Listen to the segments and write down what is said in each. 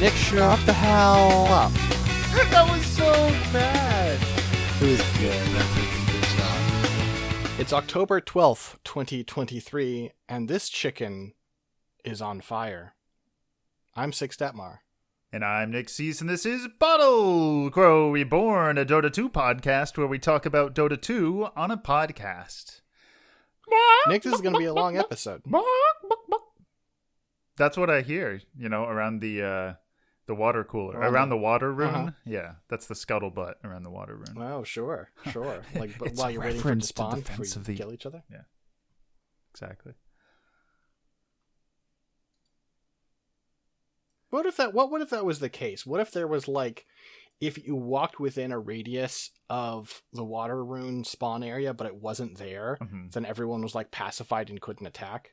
Nick, shut the hell up. That was so bad. It was good. Good job. It's October 12th, 2023, and this chicken is on fire. I'm Six Detmar. And I'm Nick Cease, and this is Bottle Crow Reborn, a Dota 2 podcast where we talk about Dota 2 on a podcast. Nick, this is going to be a long episode. That's what I hear, you know, around the water cooler, around the water rune. Uh-huh. Yeah, that's the scuttlebutt around the water rune. Oh, sure. Like, but while you're waiting for it to spawn before you kill each other? Yeah, exactly. What if that was the case? What if there was, like, if you walked within a radius of the water rune spawn area, but it wasn't there, then everyone was, like, pacified and couldn't attack?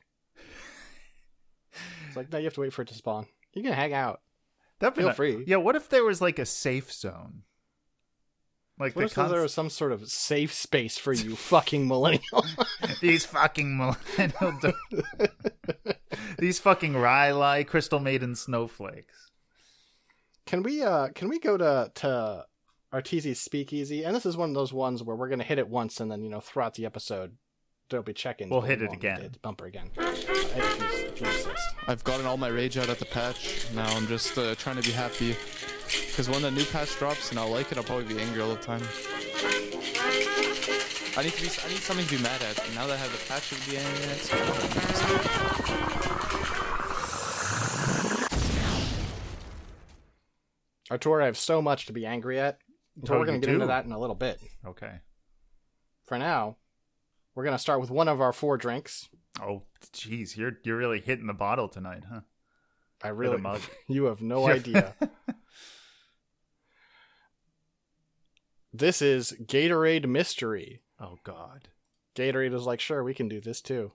It's like, no, you have to wait for it to spawn. You can hang out. Feel free. Yeah, what if there was, like, a safe zone? Like, what if there was some sort of safe space for you fucking millennial? These fucking millennial... These fucking Rylai Crystal Maiden snowflakes. Can we go to Arteezy's Speakeasy? And this is one of those ones where we're going to hit it once and then, you know, throughout the episode, there'll be check-ins. We'll hit it again. Hit the bumper again. If you insist. I've gotten all my rage out at the patch. Now I'm just trying to be happy. Because when the new patch drops and I'll like it, I'll probably be angry all the time. I need something to be mad at. And now that I have the patch to be angry at, Artur, I have so much to be angry at. So we're going to get into that in a little bit. Okay. For now, we're going to start with one of our 4 drinks. Oh, jeez, you're really hitting the bottle tonight, huh? I really mug. You have no idea. This is Gatorade Mystery. Oh God. Gatorade is like, sure, we can do this too.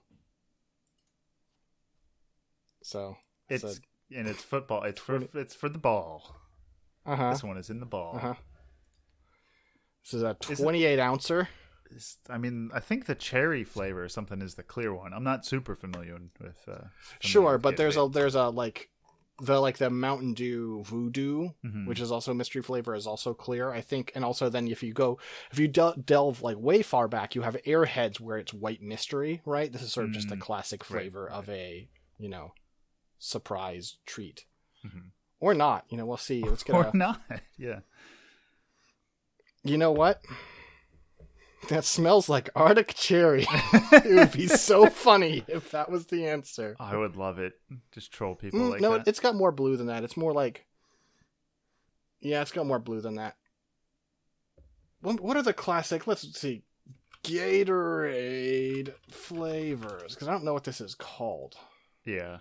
So it's football. It's for the ball. This one is in the ball. This is a 28 ouncer. I mean, I think the cherry flavor or something is the clear one. I'm not super familiar with. Sure, but there's a like the Mountain Dew Voodoo, which is also mystery flavor, is also clear, I think. And also then if you delve like way far back, you have Airheads where it's white mystery, right? This is sort of just a classic flavor of a, you know, surprise treat. Or not, you know, we'll see. Let's get or not, yeah. You know what? That smells like Arctic cherry. It would be so funny if that was the answer. I would love it. Just troll people like that. No, that. it's got more blue than that. It's more like... Yeah, it's got more blue than that. What are the classic... Let's see. Gatorade flavors. Because I don't know what this is called. Yeah.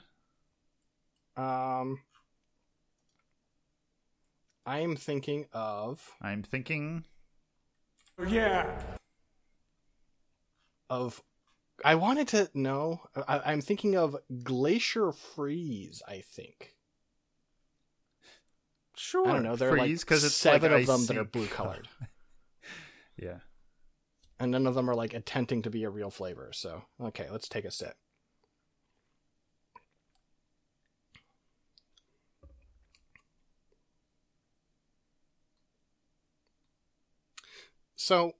I'm thinking... Yeah. I wanted to know. I'm thinking of Glacier Freeze, I think. Sure. I don't know. There Freeze, are like it's 7 like of them that are blue colored. Yeah. And none of them are like attempting to be a real flavor. So, okay, let's take a sip. So,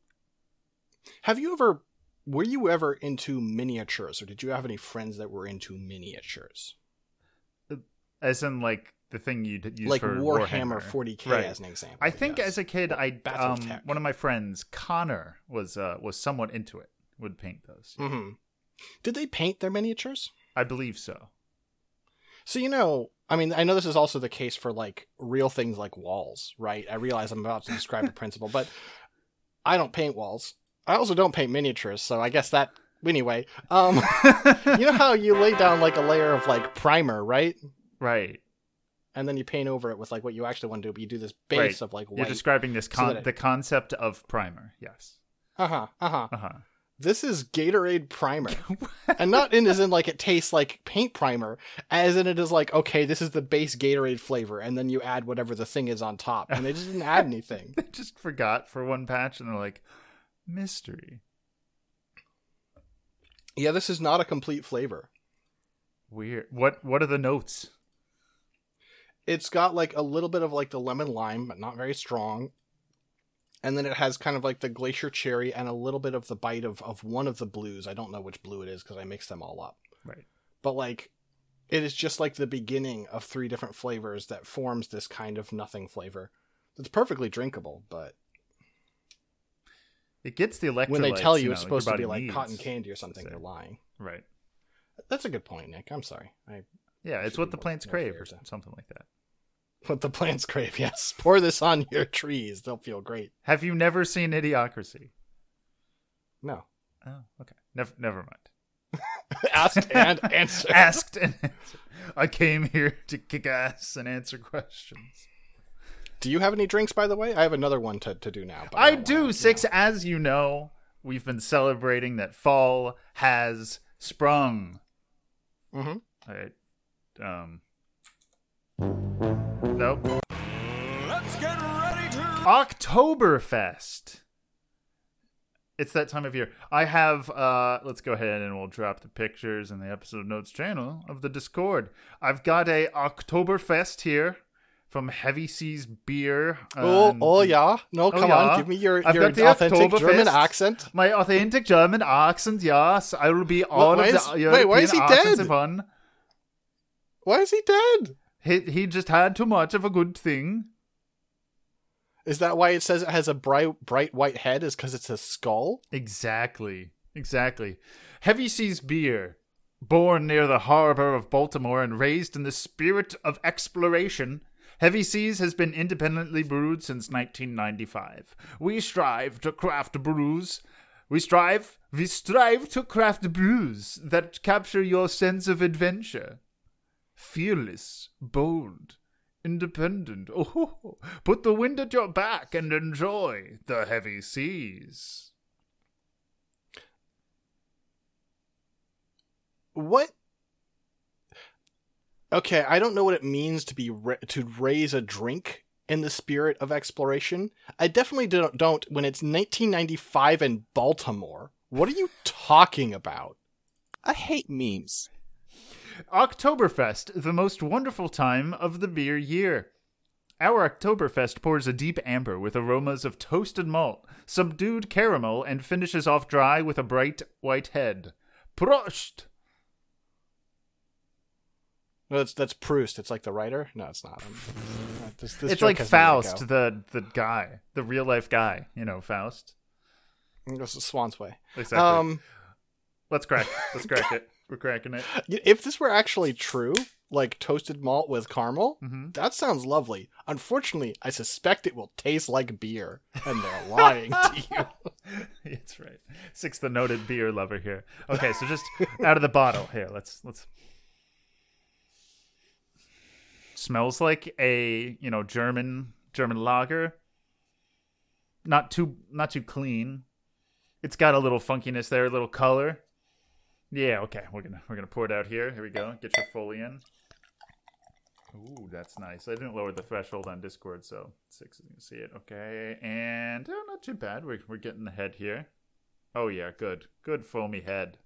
were you ever into miniatures, or did you have any friends that were into miniatures? As in, like, the thing you'd use like for Warhammer 40K as an example. I think as a kid, one of my friends, Connor, was somewhat into it, would paint those. Mm-hmm. Did they paint their miniatures? I believe so. So, you know, I mean, I know this is also the case for, like, real things like walls, right? I realize I'm about to describe a principle, but... I don't paint walls. I also don't paint miniatures, so I guess that... Anyway, you know how you lay down, like, a layer of, like, primer, right? Right. And then you paint over it with, like, what you actually want to do, but you do this base of, like, white. You're describing this the concept of primer, yes. This is Gatorade primer. And not as in, like, it tastes like paint primer, as in it is like, okay, this is the base Gatorade flavor, and then you add whatever the thing is on top. And they just didn't add anything. They just forgot for one patch, and they're like, mystery. Yeah, this is not a complete flavor. Weird. What are the notes? it's got like a little bit of like the lemon lime, but not very strong. And then it has kind of like the glacier cherry and a little bit of the bite of one of the blues. I don't know which blue it is because I mixed them all up. Right. But like, it is just like the beginning of 3 different flavors that forms this kind of nothing flavor. It's perfectly drinkable, but it gets the electrolytes. when they tell you know, it's supposed to be like needs. cotton candy or something, they're lying. Right. That's a good point, Nick. I'm sorry. Yeah, it's what the plants crave or fair. something like that. What the plants crave, yes. Pour this on your trees. They'll feel great. Have you never seen Idiocracy? No. Oh, okay. Never mind. Asked and answered. Asked and answered. I came here to kick ass and answer questions. Do you have any drinks, by the way? I have another one to do now. But I do, Six. As you know, we've been celebrating that fall has sprung. Mm-hmm. All right. Nope. Let's get ready to... Oktoberfest. It's that time of year. I have, let's go ahead and we'll drop the pictures in the episode notes channel of the Discord. I've got a Oktoberfest here from Heavy Seas Beer. Yeah. No, come on. Give me your authentic German accent. My authentic German accent, yes. I will be all Why of is- the wait, European why is he accents dead? of one. Why is he dead? He just had too much of a good thing. Is that why it says it has a bright white head? Is because it's a skull? Exactly. Heavy Seas Beer, born near the harbor of Baltimore and raised in the spirit of exploration, Heavy Seas has been independently brewed since 1995. We strive to craft brews. We strive to craft brews that capture your sense of adventure. Fearless, bold, independent. Oh, put the wind at your back and enjoy the Heavy Seas. What? Okay, I don't know what it means to be to raise a drink in the spirit of exploration. I definitely don't when it's 1995 in Baltimore. What are you talking about? I hate memes. Oktoberfest, the most wonderful time of the beer year. Our Oktoberfest pours a deep amber with aromas of toasted malt, subdued caramel, and finishes off dry with a bright white head. Prost! No, that's Proust. It's like the writer. No, it's not. This It's joke like has nowhere to Faust, go. the guy, the real life guy. You know, Faust. This is Swan's Way. Exactly. Let's crack it. We're cracking it. If this were actually true, like toasted malt with caramel, Mm-hmm. that sounds lovely. Unfortunately, I suspect it will taste like beer, and they're lying to you. That's right. Six, the noted beer lover here. Okay, so just out of the bottle here. Let's. Smells like a German lager. Not too clean. It's got a little funkiness there, a little color. Yeah, okay. We're gonna pour it out here. Here we go. Get your Foley in. Ooh, that's nice. I didn't lower the threshold on Discord, so Six is gonna see it. Okay, and not too bad. We're getting the head here. Oh yeah, good foamy head.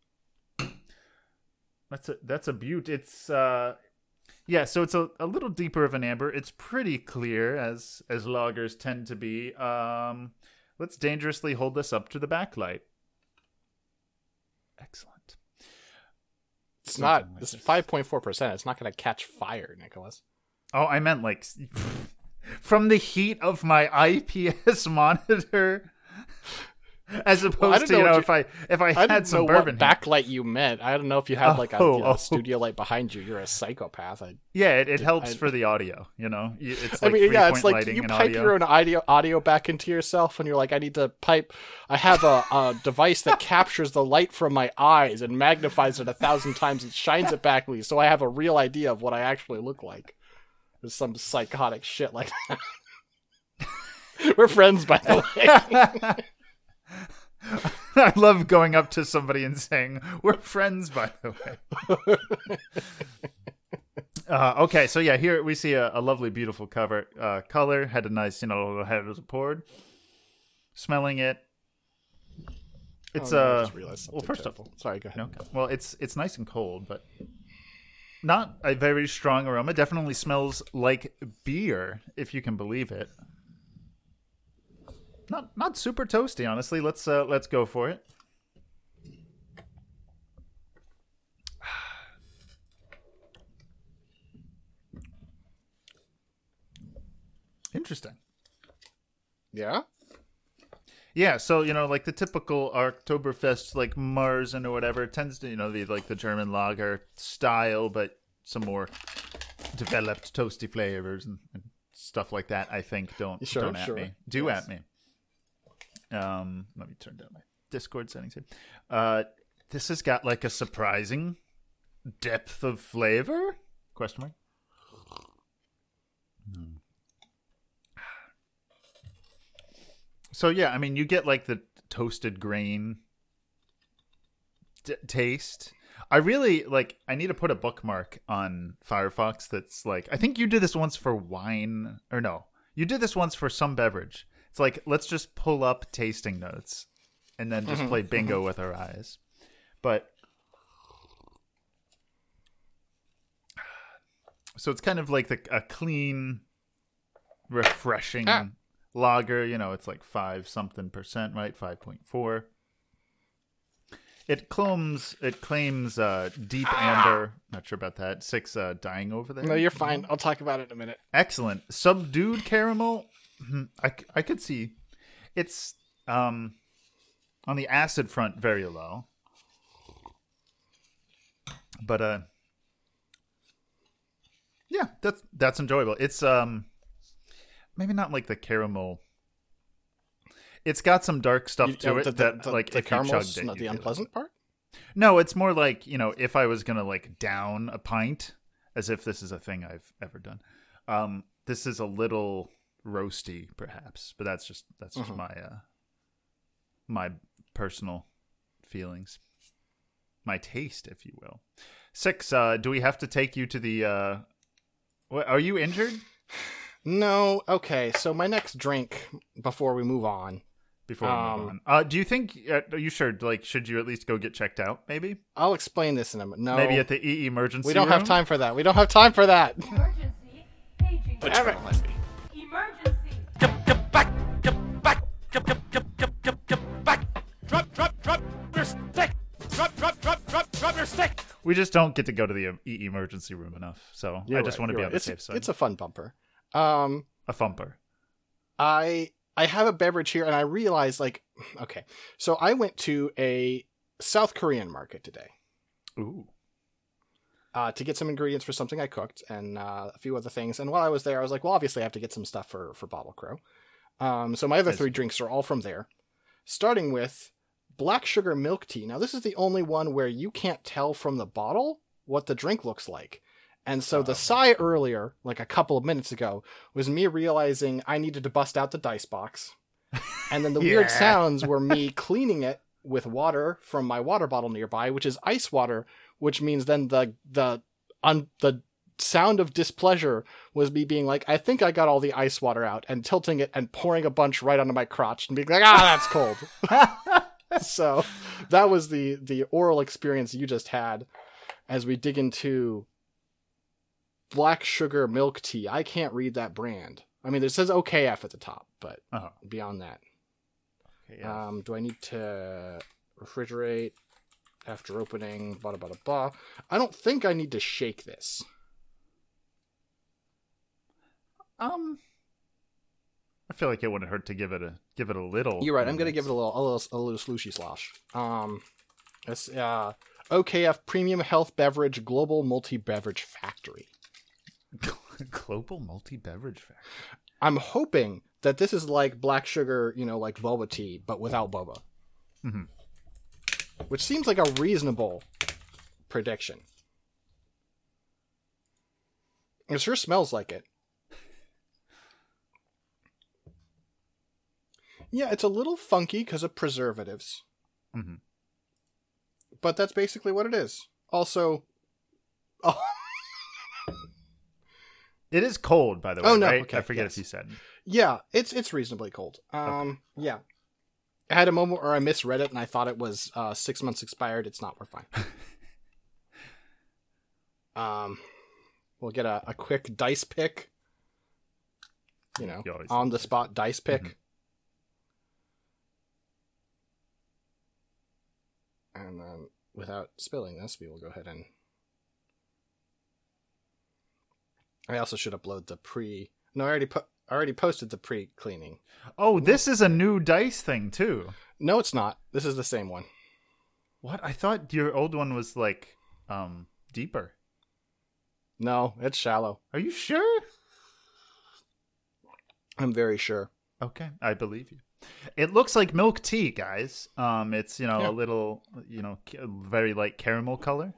That's a beaut. It's yeah, so it's a little deeper of an amber. It's pretty clear as lagers tend to be. Let's dangerously hold this up to the backlight. Excellent. It's not. It's 5.4%. It's not going to catch fire, Nicholas. Oh, I meant like from the heat of my IPS monitor, as opposed to if I had some bourbon. Backlight you meant. I don't know if you had like a studio light behind you. You're a psychopath. It helps for the audio. It's like it's like lighting you and pipe audio. your own audio back into yourself, and you're like, I need to pipe. I have a device that captures the light from my eyes and magnifies it 1,000 times and shines it back at me, so I have a real idea of what I actually look like. There's some psychotic shit like that. We're friends, by the way. I love going up to somebody and saying, "We're friends," by the way. Okay, so yeah, here we see a lovely, beautiful color. Had a nice, little head as it poured. Smelling it, it's I just realized well, something first terrible. off, Sorry, go ahead. okay. Well, it's nice and cold, but not a very strong aroma. Definitely smells like beer, if you can believe it. Not super toasty, honestly. Let's go for it. Interesting. Yeah? Yeah, so, like the typical Oktoberfest, like Marzen or whatever, tends to, be like the German lager style, but some more developed toasty flavors and stuff like that, I think. Don't at me. At me. Let me turn down my Discord settings here. This has got like a surprising depth of flavor? Question mark. So yeah, I mean, you get like the toasted grain taste. I really I need to put a bookmark on Firefox that's like, I think you did this once for wine, or no, you did this once for some beverage. It's like, let's just pull up tasting notes and then just play bingo with our eyes. But so it's kind of like a clean, refreshing lager. It's like 5% right? 5.4. It claims deep amber. Not sure about that. 6 dying over there. No, you're fine. I'll talk about it in a minute. Excellent. Subdued caramel. I could see it's on the acid front very low, but yeah, that's enjoyable. It's maybe not like the caramel. It's got some dark stuff to it that if you chugged it, not the unpleasant part. No, it's more like, if I was gonna down a pint, as if this is a thing I've ever done. This is a little roasty, perhaps, but that's just my personal feelings, my taste, if you will. 6. Do we have to take you to the? Are you injured? No. Okay. So my next drink before we move on. Do you think? Are you sure? Should you at least go get checked out? Maybe. I'll explain this in a minute. No. Maybe at the emergency. We don't room? have time for that. Emergency. Paging. Adrenaline. Emergency. Get back. Drop your stick. Drop your stick. We just don't get to go to the emergency room enough, so I just want to be on the safe side. It's a fun bumper. A thumper. I have a beverage here, and I realized, okay, so I went to a South Korean market today. Ooh. To get some ingredients for something I cooked, and a few other things. And while I was there, I was like, well, obviously I have to get some stuff for Bottle Crow. So my other 3 drinks are all from there. Starting with black sugar milk tea. Now, this is the only one where you can't tell from the bottle what the drink looks like. And so the sigh earlier, like a couple of minutes ago, was me realizing I needed to bust out the dice box. And then the weird sounds were me cleaning it with water from my water bottle nearby, which is ice water, which means then the sound of displeasure was me being like, I think I got all the ice water out, and tilting it and pouring a bunch right onto my crotch and being like, that's cold. So that was the oral experience you just had as we dig into black sugar milk tea. I can't read that brand. I mean, it says OKF at the top, but beyond that. Okay, yeah. Do I need to refrigerate after opening? Blah, blah, blah, blah. I don't think I need to shake this. I feel like it wouldn't hurt to give it a little. You're right. I'm gonna give it a little slushy slosh. It's OKF Premium Health Beverage Global Multi Beverage Factory. Global Multi Beverage Factory. I'm hoping that this is like black sugar, like boba tea, but without boba. Mm-hmm. Which seems like a reasonable prediction. It sure smells like it. Yeah, it's a little funky because of preservatives. Mm-hmm. But that's basically what it is. Also... Oh. It is cold, by the way, oh, no. right? Okay, I forget if you said. Yeah, it's reasonably cold. Okay. Yeah. I had a moment where I misread it and I thought it was 6 months expired. It's not. We're fine. We'll get a quick dice pick. You know, You always on do the dice. spot dice pick. And then, without spilling this, we will go ahead and... I also should upload the pre... No, I already posted the pre-cleaning. Oh, this is a new dice thing too. No, it's not. This is the same one. What? I thought your old one was like deeper. No, it's shallow. Are you sure? I'm very sure. Okay, I believe you. It looks like milk tea, guys. It's Yeah. a little very light caramel color.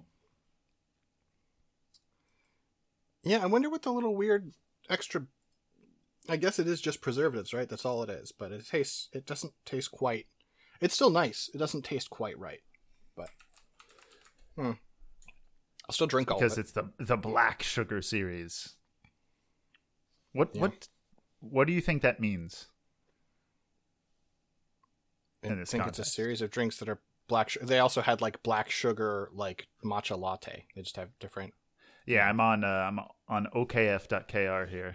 Yeah, I wonder what the little weird extra... I guess it is just preservatives, right? That's all it is. But it doesn't taste quite... It's still nice. It doesn't taste quite right. But... I'll still drink all Because of it. it's the black sugar series. What Yeah. what do you think that means? I in this think it's a context. series of drinks that are black... They also had, like, black sugar, like, matcha latte. They just have different... Yeah, I'm on okf.kr here.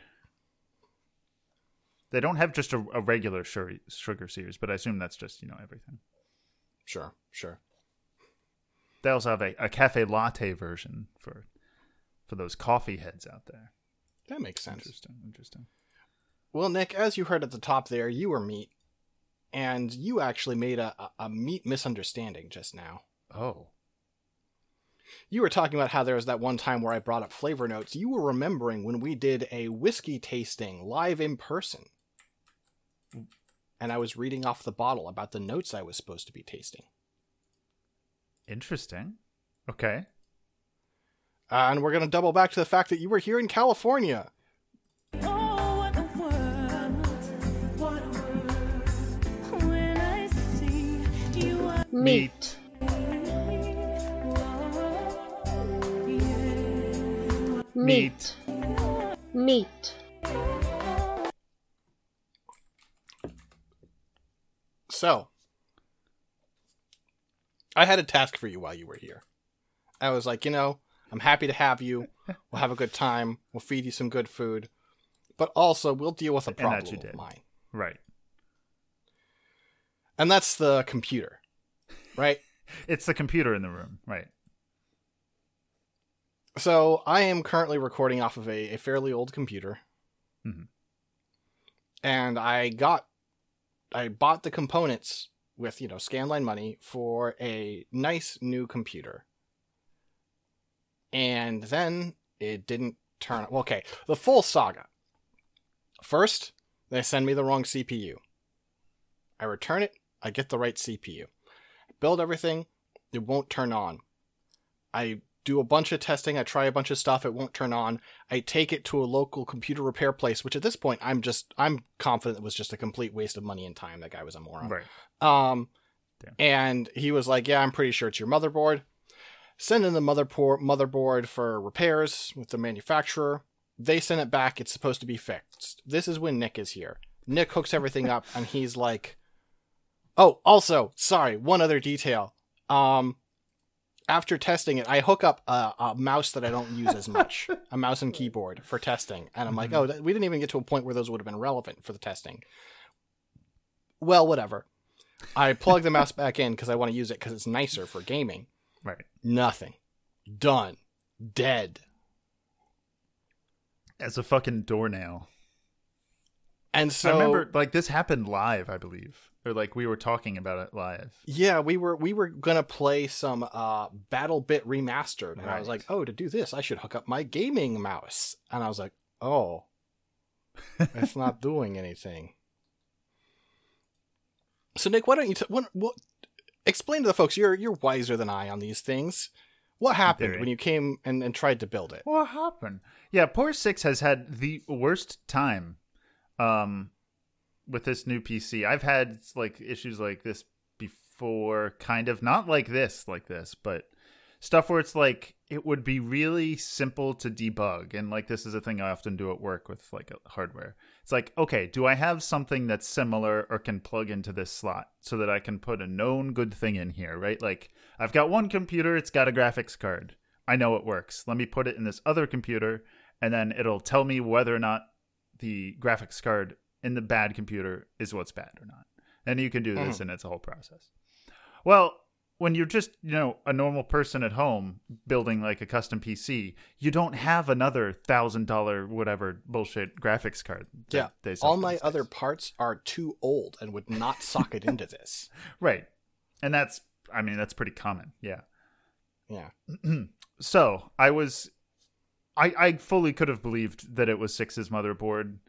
They don't have just a regular sugar series, but I assume that's just everything. Sure. They also have a cafe latte version for those coffee heads out there. That makes sense. Interesting. Well, Nick, as you heard at the top there, you were meat. And you actually made a meat misunderstanding just now. Oh. You were talking about how there was that one time where I brought up flavor notes. You were remembering when we did a whiskey tasting live in person. And I was reading off the bottle about the notes I was supposed to be tasting. Interesting. Okay. And we're going to double back to the fact that you were here in California. Oh, what a world, what a world, when I see you are Meat. Meat. Meat. So, I had a task for you while you were here. I was like, I'm happy to have you. We'll have a good time. We'll feed you some good food. But also, we'll deal with a And that problem you of did. mine. Right. And that's the computer. Right? It's the computer in the room. Right. So, I am currently recording off of a fairly old computer. Mhm. And I bought the components with, Scanline money for a nice new computer. And then it didn't turn... Well, okay, the full saga. First, they send me the wrong CPU. I return it, I get the right CPU. I build everything, it won't turn on. I do a bunch of testing, I try a bunch of stuff, it won't turn on. I take it to a local computer repair place, which at this point, I'm confident it was just a complete waste of money and time. That guy was a moron. Right. Damn. Damn. And he was like, yeah, I'm pretty sure it's your motherboard. Send in the motherboard for repairs with the manufacturer. They send it back. It's supposed to be fixed. This is when Nick is here. Nick hooks everything up, and he's like, oh, also, sorry, one other detail. After testing it, I hook up a mouse that I don't use as much, a mouse and keyboard for testing. And I'm like, oh, we didn't even get to a point where those would have been relevant for the testing. Well, whatever. I plug the mouse back in because I want to use it because it's nicer for gaming. Right. Nothing. Done. Dead. As a fucking doornail. And so I remember, this happened live, I believe. Or, we were talking about it live. yeah, we were gonna play some Battle Bit Remastered, and I was Right. like, oh, to do this, I should hook up my gaming mouse. And I was like, oh, it's not doing anything. So Nick, why don't you explain to the folks? You're wiser than I on these things. What happened Very. when you came and tried to build it? What happened? Yeah, Poor Six has had the worst time with this new PC. I've had issues like this before, kind of not like this, but stuff where it's it would be really simple to debug, and this is a thing I often do at work with hardware. It's okay, do I have something that's similar or can plug into this slot so that I can put a known good thing in here, right? I've got one computer, it's got a graphics card. I know it works. Let me put it in this other computer, and then it'll tell me whether or not the graphics card in the bad computer is what's bad or not. And you can do this, and it's a whole process. Well, when you're just, a normal person at home building like a custom PC, you don't have another $1,000 whatever bullshit graphics card. Yeah. All my other parts are too old and would not socket into this. Right. And that's pretty common. Yeah. Yeah. So I fully could have believed that it was Six's motherboard.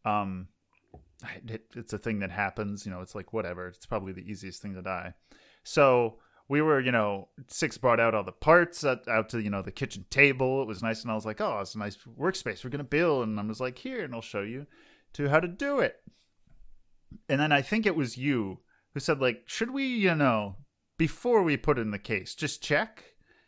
It's a thing that happens, it's like, whatever. It's probably the easiest thing to die. So we were, Six brought out all the parts out to, the kitchen table. It was nice. And I was like, oh, it's a nice workspace we're going to build. And I was like, here, and I'll show you how to do it. And then I think it was you who said, like, should we, before we put it in the case, just check?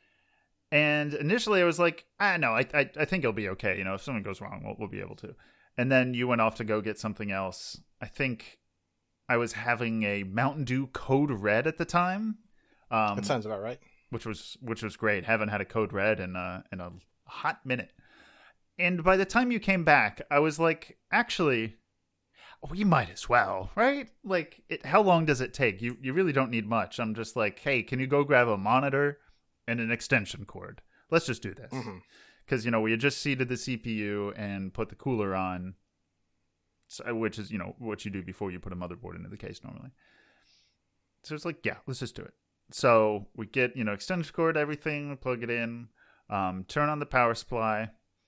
And initially I was like, no, I think it'll be okay. If something goes wrong, we'll be able to. And then you went off to go get something else. I think I was having a Mountain Dew Code Red at the time. That sounds about right. Which was great. Haven't had a Code Red in a hot minute. And by the time you came back, I was like, actually, we might as well, right? Like, how long does it take? You really don't need much. I'm just like, hey, can you go grab a monitor and an extension cord? Let's just do this. Because, we had just seated the CPU and put the cooler on, which is, what you do before you put a motherboard into the case normally. So it's like, yeah, let's just do it. So we get, extension cord, everything, plug it in, turn on the power supply,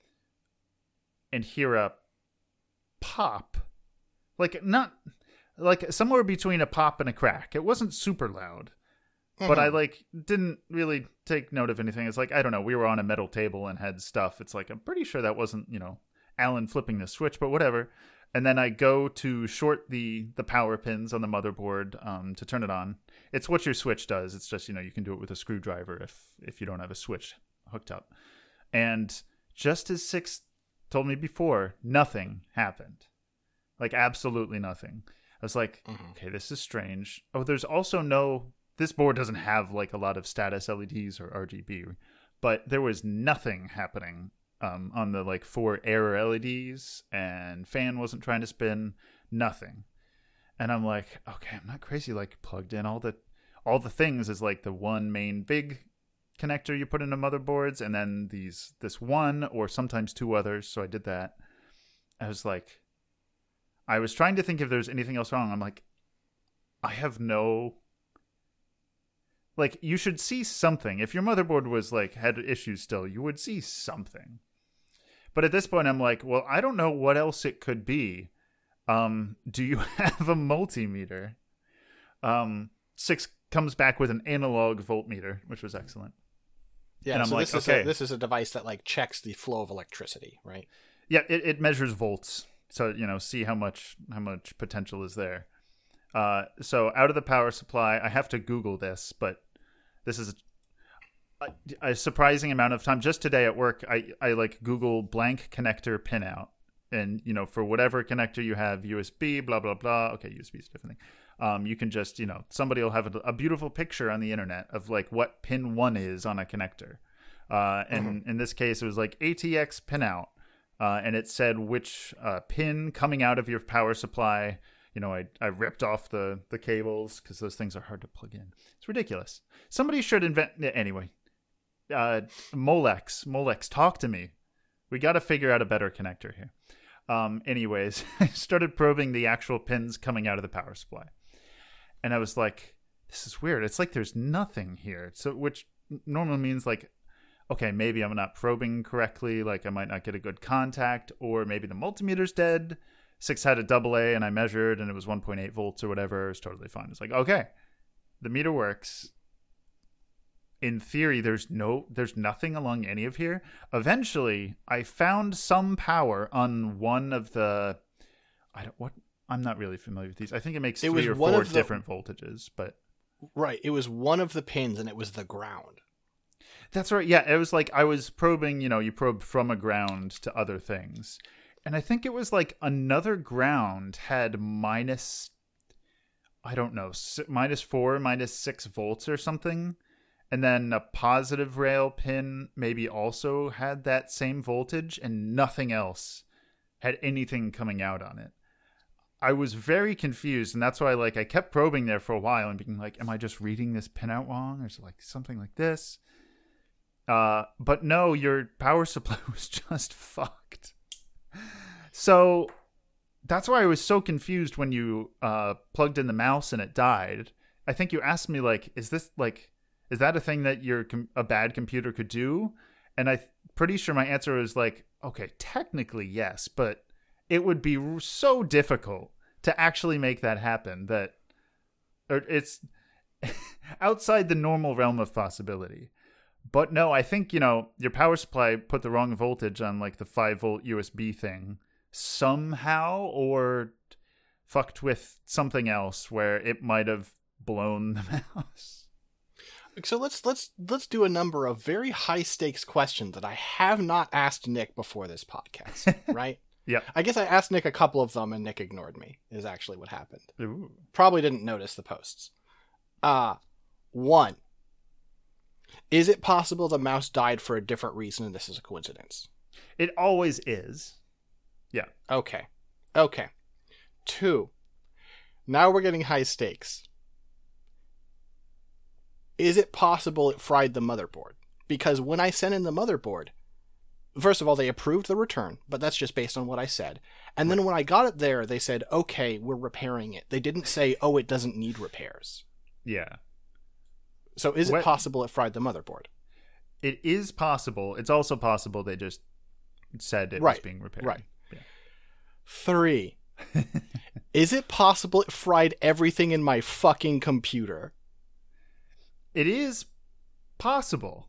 and hear a pop. Not somewhere between a pop and a crack. It wasn't super loud. But I didn't really take note of anything. It's like, I don't know, we were on a metal table and had stuff. It's like, I'm pretty sure that wasn't, Alan flipping the switch, but whatever. And then I go to short the power pins on the motherboard to turn it on. It's what your switch does. It's just, you can do it with a screwdriver if you don't have a switch hooked up. And just as Six told me before, nothing happened. Like, absolutely nothing. I was like, okay, this is strange. Oh, there's also this board doesn't have like a lot of status LEDs or RGB, but there was nothing happening on the like 4 error LEDs, and fan wasn't trying to spin, nothing. And I'm like, okay, I'm not crazy. Like, plugged in all the things is like the one main big connector you put into motherboards, and then this one or sometimes 2 others. So I did that. I was trying to think if there's anything else wrong. I'm like, I have no. Like, you should see something. If your motherboard was like had issues still, you would see something. But at this point, I'm like, well, I don't know what else it could be. Do you have a multimeter? Six comes back with an analog voltmeter, which was excellent. Yeah, and I'm so like, this is a device that like checks the flow of electricity, right? Yeah, it measures volts. So, see how much potential is there. So out of the power supply, I have to Google this, but this is a surprising amount of time. Just today at work, I like Google blank connector pinout, and for whatever connector you have, USB, blah blah blah. Okay, USB is a different thing. You can just somebody will have a beautiful picture on the internet of like what pin 1 is on a connector, and in this case, it was like ATX pinout, and it said which pin coming out of your power supply. I ripped off the cables because those things are hard to plug in. It's ridiculous. Somebody should invent. Anyway, Molex, talk to me. We got to figure out a better connector here. Anyways, I started probing the actual pins coming out of the power supply. And I was like, this is weird. It's like there's nothing here. So, which normally means like, okay, maybe I'm not probing correctly. Like I might not get a good contact, or maybe the multimeter's dead. Six had a AA and I measured and it was 1.8 volts or whatever. It was totally fine. It's like, okay, the meter works. In theory, there's nothing along any of here. Eventually, I found some power on one of the, I'm not really familiar with these. I think it makes 3 or 4 different voltages, but. Right. It was one of the pins and it was the ground. That's right. Yeah. It was like I was probing, you probe from a ground to other things. And I think it was like another ground had -4, -6 volts or something. And then a positive rail pin maybe also had that same voltage, and nothing else had anything coming out on it. I was very confused, and that's why like I kept probing there for a while and being like, am I just reading this pinout wrong, or is it like something like this? But no, your power supply was just fucked. So that's why I was so confused when you plugged in the mouse and it died. I think you asked me like, is that a thing that a bad computer could do? And I'm pretty sure my answer was like, okay, technically yes, but it would be so difficult to actually make that happen that it's outside the normal realm of possibility. But no, I think, your power supply put the wrong voltage on like the 5-volt USB thing somehow, or fucked with something else where it might have blown the mouse. So let's do a number of very high stakes questions that I have not asked Nick before this podcast, right? Yeah. I guess I asked Nick a couple of them and Nick ignored me, is actually what happened. Ooh. Probably didn't notice the posts. 1. Is it possible the mouse died for a different reason and this is a coincidence? It always is. Yeah. Okay. 2. Now we're getting high stakes. Is it possible it fried the motherboard? Because when I sent in the motherboard, first of all, they approved the return, but that's just based on what I said. And then when I got it there, they said, okay, we're repairing it. They didn't say, oh, it doesn't need repairs. Yeah. So is it possible it fried the motherboard? It is possible. It's also possible they just said it was being repaired. Right. Yeah. 3. Is it possible it fried everything in my fucking computer? It is possible.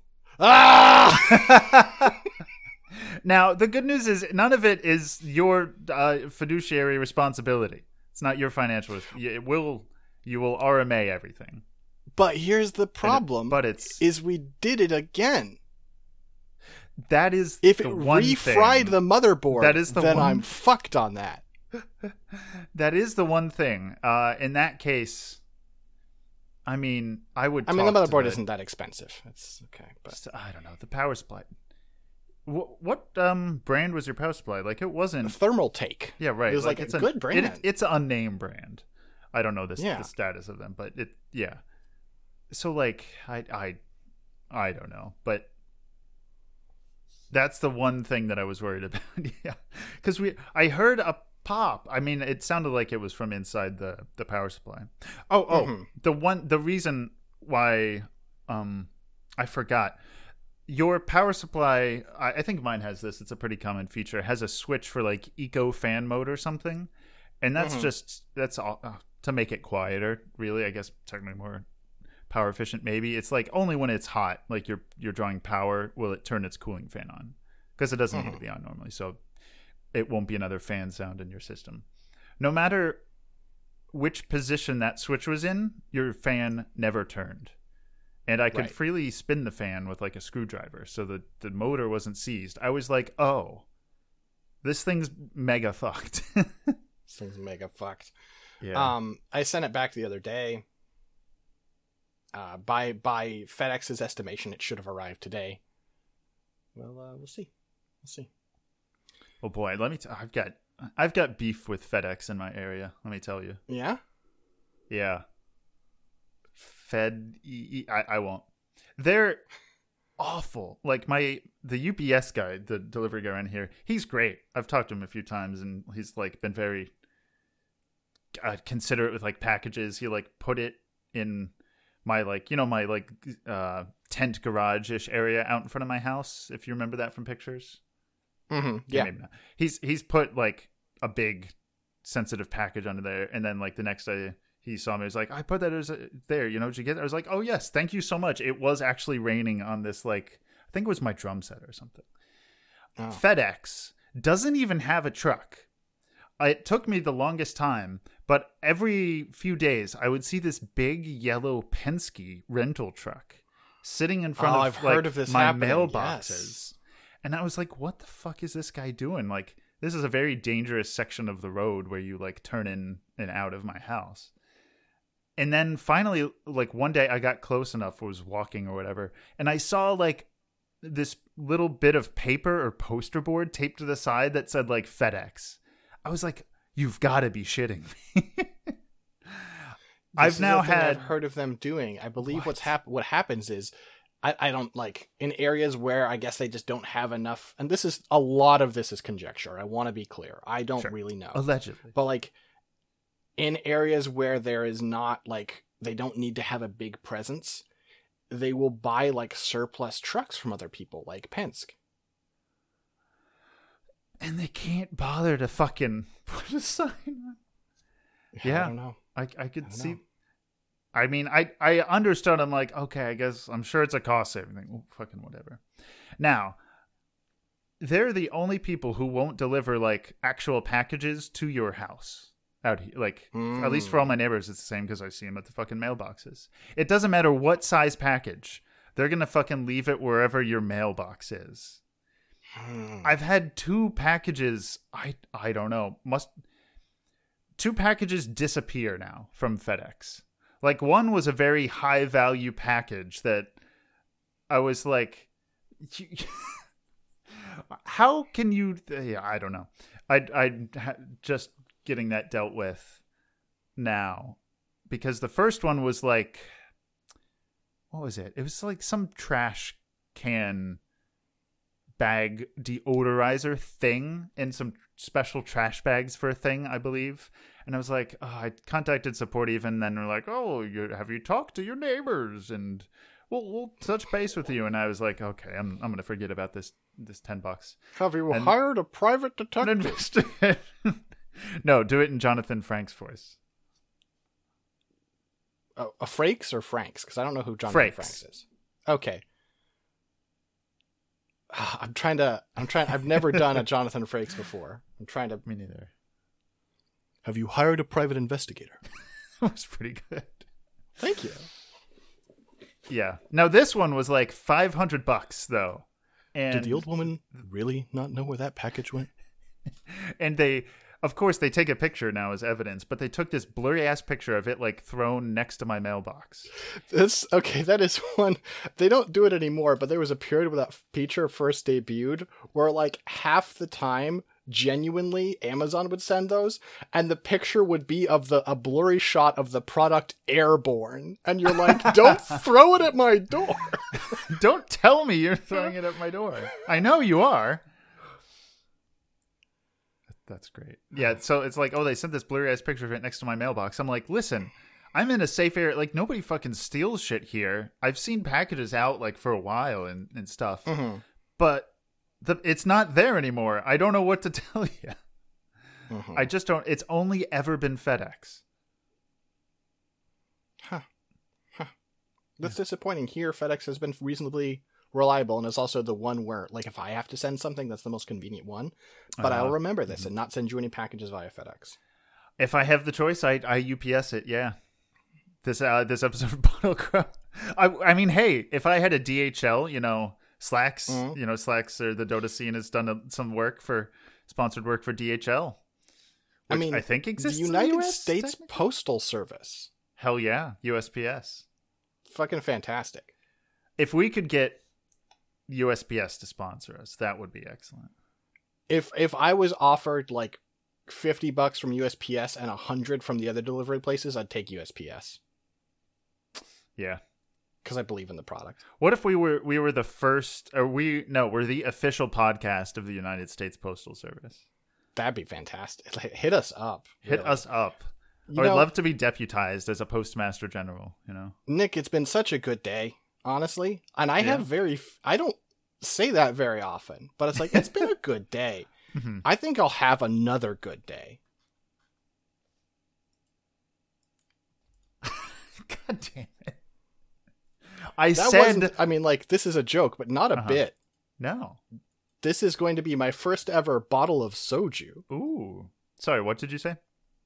Ah! Now, the good news is none of it is your fiduciary responsibility. It's not your financial. You will RMA everything. But here's the problem. Is we did it again. That is if the it one refried thing. the motherboard. That is the then one... I'm fucked on that. That is the one thing. In that case, I mean, I would. I mean, the motherboard isn't that expensive. It's okay, but I don't know the power supply. What brand was your power supply? Like it wasn't Thermaltake. Yeah, right. It was like a good brand. It's an unnamed brand. I don't know the status of them, but yeah. So like I don't know, but that's the one thing that I was worried about. Yeah, because I heard a pop. I mean, it sounded like it was from inside the power supply. The reason why I forgot. Your power supply, I think mine has this. It's a pretty common feature. It has a switch for like eco fan mode or something, and that's all to make it quieter. Really, I guess technically more power efficient. Maybe it's like only when it's hot, like you're drawing power, will it turn its cooling fan on, because it doesn't need to be on normally. So it won't be another fan sound in your system. No matter which position that switch was in, your fan never turned. And I could freely spin the fan with like a screwdriver, so the motor wasn't seized. I was like, oh, this thing's mega fucked. This thing's mega fucked. Yeah. I sent it back the other day. By FedEx's estimation, it should have arrived today. Well, we'll see. Oh boy, I've got beef with FedEx in my area. Let me tell you. Yeah. Yeah. I won't. They're awful. Like the UPS guy, the delivery guy around here, he's great. I've talked to him a few times, and he's like been very considerate with like packages. He like put it in my tent garage-ish area out in front of my house. If you remember that from pictures. Mm-hmm. Yeah. Maybe not. He's put like a big sensitive package under there, and then like the next day he saw me. He was like, I put that as there. Did you get it? I was like, oh yes, thank you so much. It was actually raining on this, like, I think it was my drum set or something. Oh. FedEx doesn't even have a truck. It took me the longest time, but every few days I would see this big yellow Penske rental truck sitting in front of I've heard of this my happening. mailboxes. Yes. And I was like, what the fuck is this guy doing? Like, this is a very dangerous section of the road where you like turn in and out of my house. And then finally, like one day I got close enough, was walking or whatever, and I saw like this little bit of paper or poster board taped to the side that said like FedEx. I was like, you've got to be shitting me. I've now I've heard of them doing. I believe what happens is I don't like in areas where I guess they just don't have enough. And this is a lot of this is conjecture. I want to be clear. I don't really know. Allegedly. But like in areas where there is not like they don't need to have a big presence, they will buy like surplus trucks from other people like Penske. And they can't bother to fucking put a sign on. Yeah. I don't know. I could see. I mean, I understood. I'm like, okay, I guess I'm sure it's a cost saving thing. Well, fucking whatever. Now, they're the only people who won't deliver like actual packages to your house out here. Like, at least for all my neighbors, it's the same because I see them at the fucking mailboxes. It doesn't matter what size package. They're going to fucking leave it wherever your mailbox is. I've had 2 packages. I don't know. Two packages disappear now from FedEx. Like one was a very high value package that I was like, how can you? Yeah, I don't know. I just getting that dealt with now because the first one was like, what was it? It was like some trash can bag deodorizer thing in some special trash bags for a thing, I believe. And I was like, oh, I contacted support even. Then we're like, oh, have you talked to your neighbors? And we'll touch base with you. And I was like, okay, I'm going to forget about this $10. Have you hired a private detective? No, do it in Jonathan Frank's voice. Oh, a Frakes or Franks? Because I don't know who Jonathan Franks is. Okay. I've never done a Jonathan Frakes before. I'm trying to. Me neither. Have you hired a private investigator? That was pretty good. Thank you. Yeah. Now this one was like $500 though. And did the old woman really not know where that package went? And they, of course, they take a picture now as evidence, but they took this blurry ass picture of it like thrown next to my mailbox. That is one. They don't do it anymore, but there was a period where that feature first debuted where like half the time, genuinely, Amazon would send those, and the picture would be of a blurry shot of the product Airborne, and you're like, don't throw it at my door. Don't tell me you're throwing it at my door. I know you are. That's great. Yeah, so it's like, oh, they sent this blurry ass picture of it next to my mailbox. I'm like, listen, I'm in a safe area. Like, nobody fucking steals shit here. I've seen packages out like for a while and stuff, but it's not there anymore. I don't know what to tell you. I just don't. It's only ever been FedEx. Huh. That's disappointing. Here, FedEx has been reasonably reliable, and it's also the one where, like, if I have to send something, that's the most convenient one. But I'll remember this and not send you any packages via FedEx. If I have the choice, I UPS it. Yeah. This episode of Bottle Crow. I mean, hey, if I had a DHL, Slacks, Slacks or the Dota scene has done some sponsored work for DHL. Which I think exists. The United States Postal Service. Hell yeah, USPS. Fucking fantastic. If we could get USPS to sponsor us, that would be excellent. If I was offered like $50 from USPS and $100 from the other delivery places, I'd take USPS. Yeah. Because I believe in the product. What if we were the first, or we're the official podcast of the United States Postal Service? That'd be fantastic. Hit us up. Hit us up. I'd love to be deputized as a postmaster general, Nick, it's been such a good day, honestly. And I don't say that very often, but it's like, it's been a good day. I think I'll have another good day. God damn it. This is a joke, but not a bit. No. This is going to be my first ever bottle of soju. Ooh. Sorry, what did you say?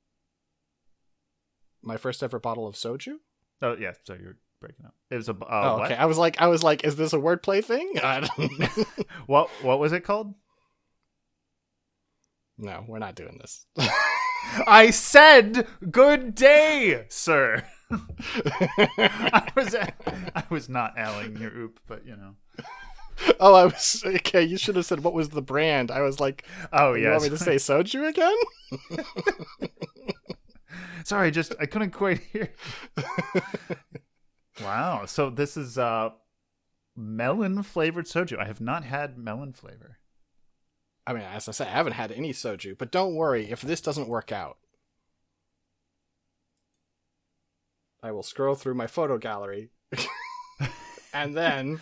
My first ever bottle of soju? Oh, yeah. So you're breaking up. It was a okay. I was like, is this a wordplay thing? I don't know. What was it called? No, we're not doing this. I said good day, sir. I was not alling your oop, but you know. Oh, I was okay. You should have said what was the brand. I was like, Oh you yeah. want me to say soju again? Sorry, just I couldn't quite hear. Wow. So this is melon flavored soju. I have not had melon flavor. I mean, as I said, I haven't had any soju, but don't worry if this doesn't work out. I will scroll through my photo gallery and then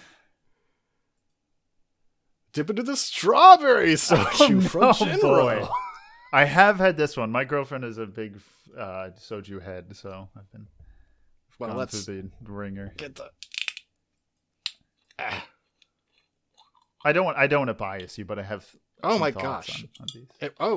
dip into the strawberry soju from Shinro. Boy. I have had this one. My girlfriend is a big soju head, so I've been Well, gone let's through the ringer. get the. I don't want to bias you, but I have. Oh some my thoughts gosh. on these.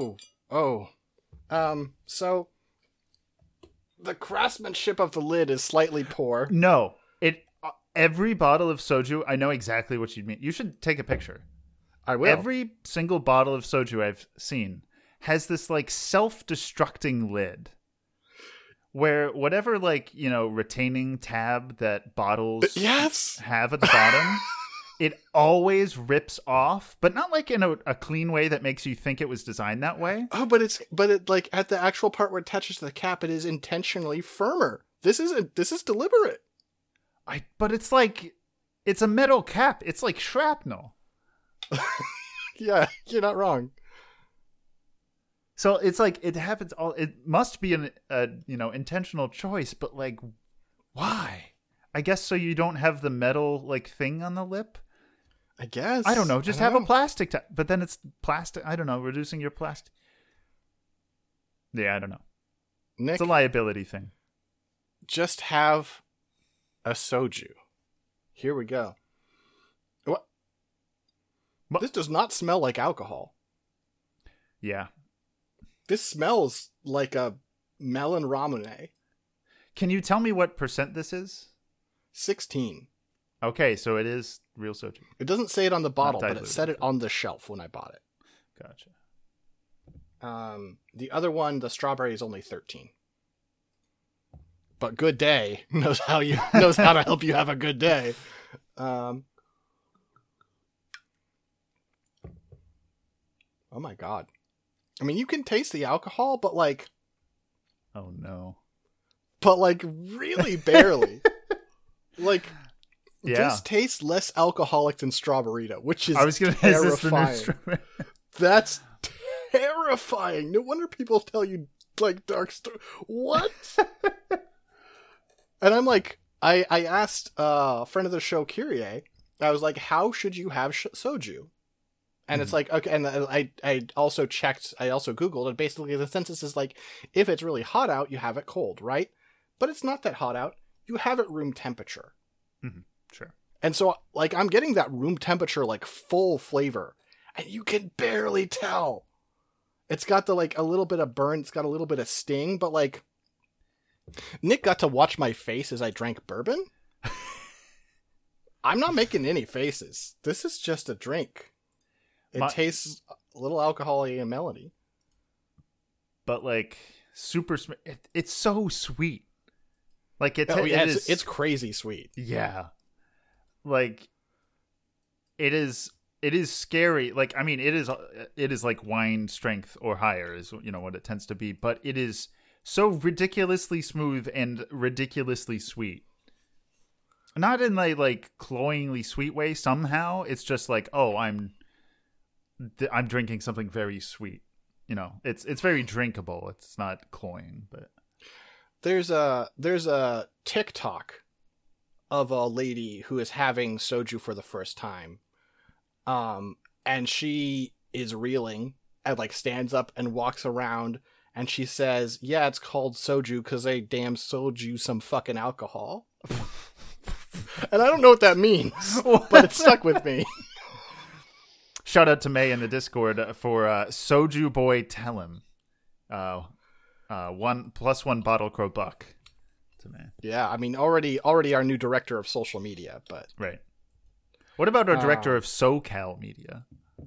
So the craftsmanship of the lid is slightly poor. No, every bottle of soju. I know exactly what you mean. You should take a picture. I will. Every single bottle of soju I've seen has this like self-destructing lid where whatever retaining tab that bottles Yes. have at the bottom, it always rips off, but not like in a clean way that makes you think it was designed that way. Oh, but it like at the actual part where it attaches to the cap, it is intentionally firmer. This is deliberate. But it's like it's a metal cap. It's like shrapnel. Yeah, you're not wrong. So it's like it happens all. It must be an intentional choice, but like, why? I guess so you don't have the metal like thing on the lip. I guess. I don't know. Just I don't have know. a plastic, but then it's plastic. I don't know. Reducing your plastic. Yeah, I don't know. Nick, It's a liability thing. just have a soju. Here we go. What? This does not smell like alcohol. Yeah. This smells like a melon ramune. Can you tell me what percent this is? 16. Okay, so it is real soju. It doesn't say it on the bottle, but it diluted. said it on the shelf when I bought it. Gotcha. The other one, the strawberry, is only 13. But Good Day knows how to help you have a good day. Oh my god. I mean, you can taste the alcohol, but Oh no. really barely. Yeah. This tastes less alcoholic than Strawberryto, which is I was gonna. Is this the new terrifying. strawberry? That's terrifying. No wonder people tell you dark story. What? And I'm like, I asked a friend of the show, Kyrie. I was like, how should you have soju? And it's like, okay. And I also checked. I also Googled, and basically the census is like, if it's really hot out, you have it cold, right? But it's not that hot out. You have it room temperature. Sure. And so, I'm getting that room temperature, full flavor. And you can barely tell. It's got a little bit of burn. It's got a little bit of sting. But, Nick got to watch my face as I drank bourbon. I'm not making any faces. This is just a drink. It tastes a little alcohol-y and melody. But, super... it's so sweet. It's crazy sweet. Yeah. It is scary. It is like wine strength or higher is what it tends to be, but it is so ridiculously smooth and ridiculously sweet. Not in cloyingly sweet way somehow. It's just I'm drinking something very sweet. It's very drinkable. It's not cloying, but there's a TikTok of a lady who is having soju for the first time. And she is reeling and stands up and walks around and she says, yeah, it's called soju because they damn sold you some fucking alcohol. And I don't know what that means, but it stuck with me. Shout out to May in the Discord for Soju Boy Tell Him. 1+1 bottle crow buck to me. Yeah, I mean, already our new director of social media, but right. What about our director of SoCal media?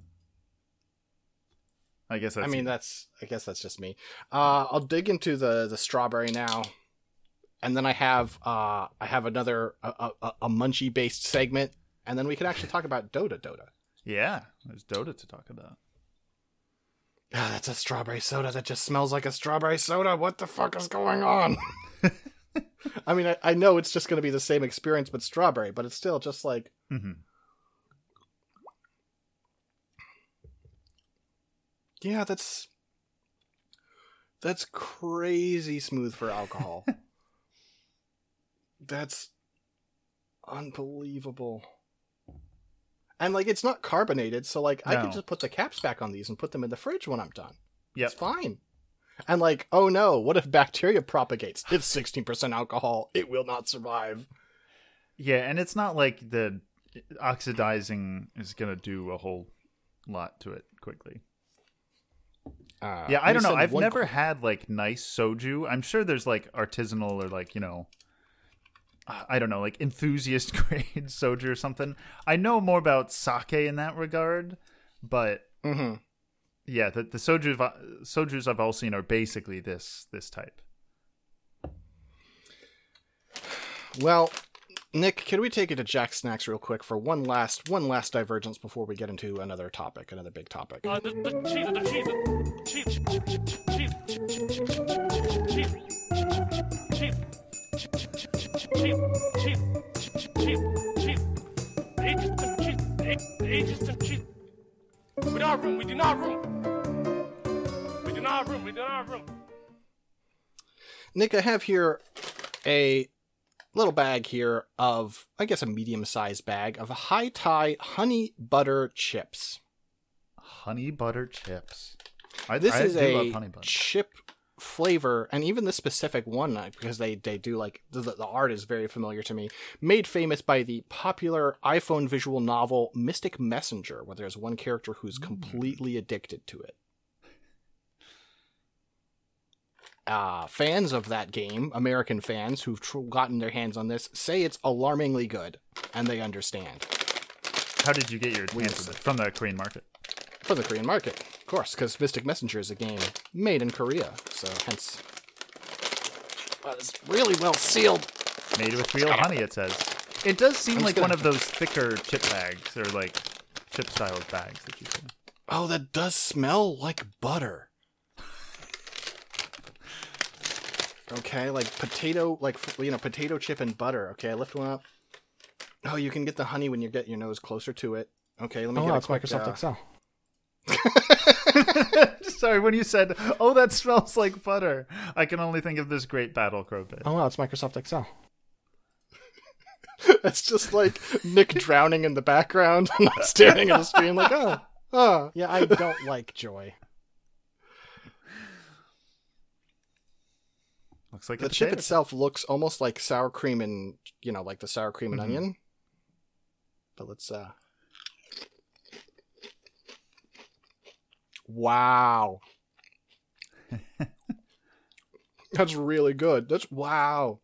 I guess that's that's just me. I'll dig into the strawberry now, and then I have another a Munchie based segment, and then we can actually talk about Dota. Yeah, there's Dota to talk about. Ah, that's a strawberry soda that just smells like a strawberry soda. What the fuck is going on? I mean, I know it's just going to be the same experience but strawberry, but it's still just like... Mm-hmm. Yeah, that's crazy smooth for alcohol. That's unbelievable. And, like, it's not carbonated, so, like, I No. can just put the caps back on these and put them in the fridge when I'm done. Yep. It's fine. And, like, oh no, what if bacteria propagates? It's 16% alcohol. It will not survive. Yeah, and it's not like the oxidizing is going to do a whole lot to it quickly. Yeah, I don't know. I've never had, like, nice soju. I'm sure there's, like, artisanal or, like, you know... I don't know, like enthusiast grade soju or something. I know more about sake in that regard, but yeah, the sojus I've all seen are basically this type. Well, Nick, can we take it to Jack Snacks real quick for one last divergence before we get into another topic, another big topic? We do not room. We do not room. Nick, I have here a little bag here of, I guess, a medium-sized bag of High Thai honey butter chips. Honey butter chips. This is do love a honey butter. chip flavor, and even this specific one, because they do like the art is very familiar to me, made famous by the popular iPhone visual novel Mystic Messenger, where there's one character who's completely addicted to it. Fans of that game, American fans who've gotten their hands on this, say it's alarmingly good, and they understand. How did you get your hands on it? From the Korean market? From the Korean market, of course, because Mystic Messenger is a game made in Korea, so hence... it's really well sealed. Made with real honey, it says. It does seem I'm like just one gonna- of those thicker chip bags, or like chip-styled bags that you see. Oh, that does smell like butter. Okay, like potato, potato chip and butter. Okay, I lift one up. Oh, you can get the honey when you get your nose closer to it. Okay, let me get a quick, Excel. Sorry, when you said, "Oh, that smells like butter," I can only think of this great Battle Crow bit. Oh wow, it's Microsoft Excel. It's just like Nick drowning in the background, not staring at the screen like, oh. Yeah, I don't like Joy. Looks like The a chip potato. itself looks almost like sour cream and, like the sour cream and Mm-hmm. onion. But let's, Wow. That's really good. Wow.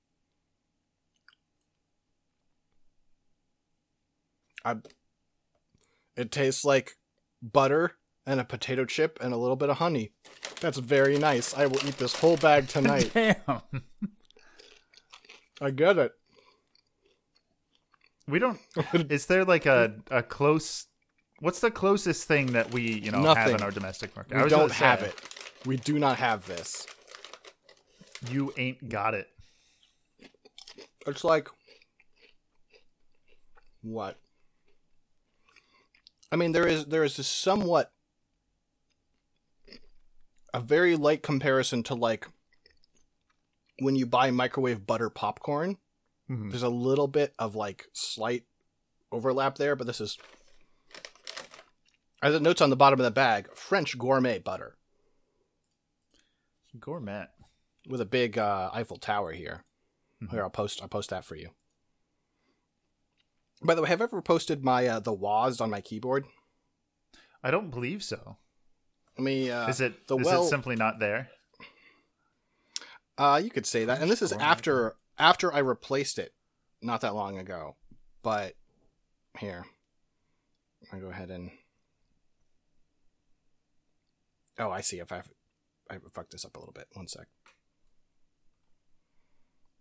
It tastes like butter and a potato chip and a little bit of honey. That's very nice. I will eat this whole bag tonight. Damn. I get it. We don't. Is there like a close? What's the closest thing that we have Nothing. in our domestic market? We was don't gonna say, have it. We do not have this. You ain't got it. It's like what? I mean, there is a somewhat a very light comparison to like when you buy microwave butter popcorn. Mhm. There's a little bit of like slight overlap there, but this is, as it notes on the bottom of the bag, French gourmet butter Gourmet. with a big Eiffel Tower here. Here, I'll post that for you. By the way, have I ever posted my the WASD on my keyboard? I don't believe so. Let me. Is it the it simply not there? You could say that, and this is after I replaced it, not that long ago. But here, I'll go ahead and. Oh, I see. If I fucked this up a little bit. One sec.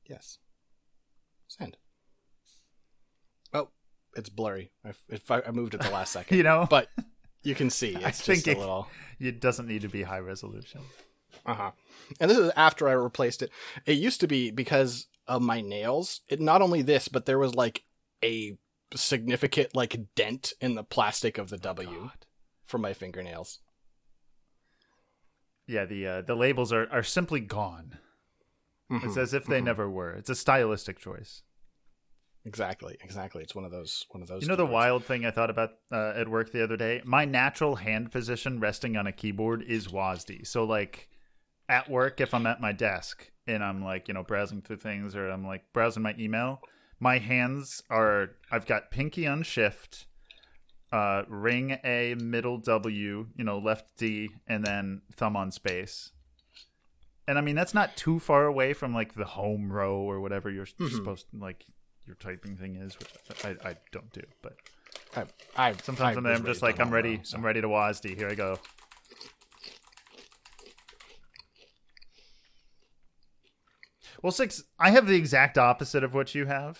Yes. Send. Oh, it's blurry. I moved it the last second. You know? But you can see. I It's think just a little... it doesn't need to be high resolution. Uh-huh. And this is after I replaced it. It used to be because of my nails. It not only this, but there was like a significant like dent in the plastic of the W for my fingernails. Yeah, the labels are simply gone. It's as if they never were. It's a stylistic choice. Exactly. It's one of those. You know the keyboards. wild thing I thought about at work the other day? My natural hand position resting on a keyboard is WASD. So like at work, if I'm at my desk and I'm like, browsing through things or I'm like browsing my email, my hands I've got pinky on shift, ring A, middle W, left D, and then thumb on space. And I mean, that's not too far away from like the home row or whatever you're supposed to like your typing thing is, which I don't do, but sometimes I'm just like, I'm ready to WASD. Here I go. Well, 6, I have the exact opposite of what you have.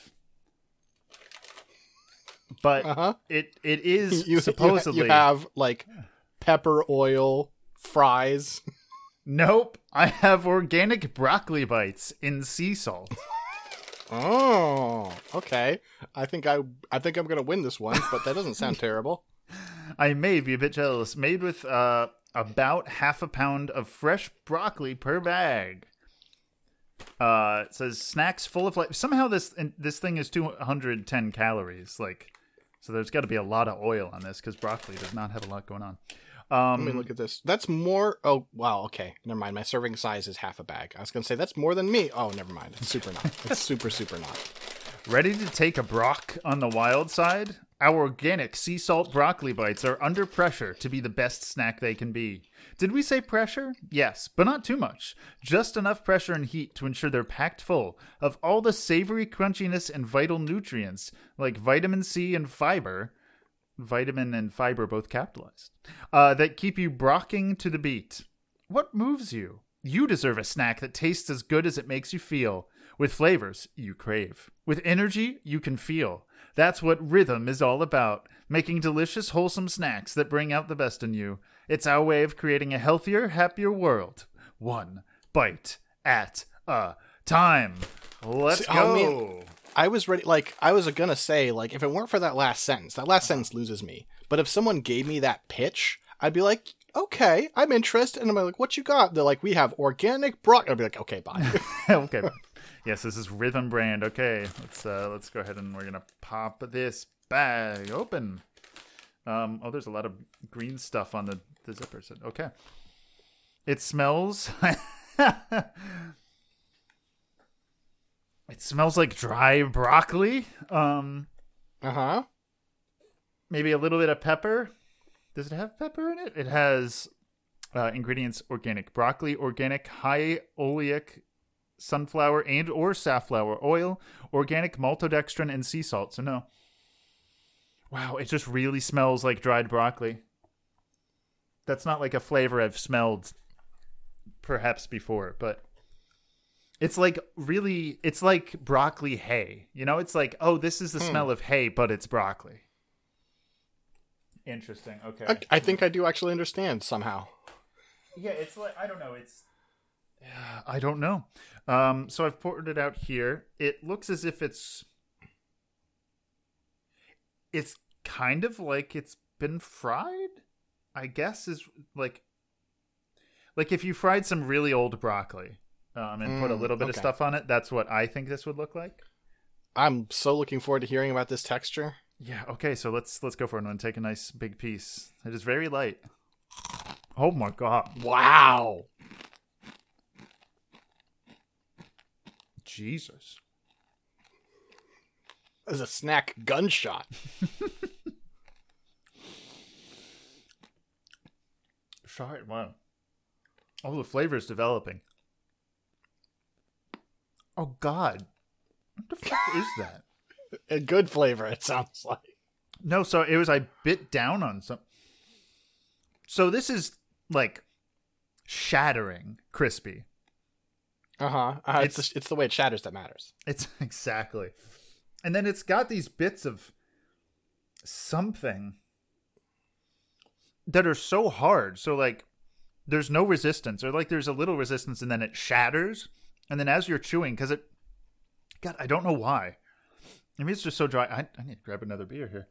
But it is supposedly... You have, like, pepper oil fries. Nope. I have organic broccoli bites in sea salt. Oh, okay. I think I'm going to win this one, but that doesn't sound terrible. I may be a bit jealous. Made with about half a pound of fresh broccoli per bag. It says snacks full of life. Somehow this thing is 210 calories. So there's got to be a lot of oil on this because broccoli does not have a lot going on. Let me look at this. That's more. Oh, wow. Okay. Never mind. My serving size is half a bag. I was going to say that's more than me. Oh, never mind. It's super not. It's super not. Ready to take a brock on the wild side? Our organic sea salt broccoli bites are under pressure to be the best snack they can be. Did we say pressure? Yes, but not too much. Just enough pressure and heat to ensure they're packed full of all the savory crunchiness and vital nutrients like vitamin C and fiber. Vitamin and fiber both capitalized. That keep you brocking to the beat. What moves you? You deserve a snack that tastes as good as it makes you feel. With flavors you crave. With energy you can feel. That's what Rhythm is all about. Making delicious, wholesome snacks that bring out the best in you. It's our way of creating a healthier, happier world. One bite at a time. Let's go. I was ready. I was going to say, if it weren't for that last sentence loses me. But if someone gave me that pitch, I'd be like, okay, I'm interested. And I'm like, what you got? They're like, we have organic broccoli. I'd be like, okay, bye. Okay. Yes, this is Rhythm brand. Okay, let's go ahead and we're gonna pop this bag open. There's a lot of green stuff on the zipper. So, okay, it smells. It smells like dry broccoli. Maybe a little bit of pepper. Does it have pepper in it? It has ingredients: organic broccoli, organic high oleic sunflower and or safflower oil, organic maltodextrin, and sea salt. So no. Wow, it just really smells like dried broccoli. That's not like a flavor I've smelled perhaps before, but it's like broccoli hay. It's like, oh, this is the smell of hay, but it's broccoli. Interesting. Okay. I think I do actually understand somehow. Yeah, it's like, I don't know. I don't know. So I've poured it out here. It looks as if it's kind of like it's been fried, I guess, is like if you fried some really old broccoli and put a little bit of stuff on it, that's what I think this would look like. I'm so looking forward to hearing about this texture. Yeah, okay, so let's go for it and take a nice big piece. It is very light. Oh my god. Wow. Jesus. As a snack gunshot. Sorry, wow. Oh, the flavor is developing. Oh, God. What the fuck is that? A good flavor, it sounds like. No, so I bit down on some. So this is like shattering crispy. It's the way it shatters that matters. It's exactly. And then it's got these bits of something that are so hard. So like there's no resistance, or like there's a little resistance and then it shatters. And then as you're chewing, because I don't know why. Maybe it's just so dry. I need to grab another beer here.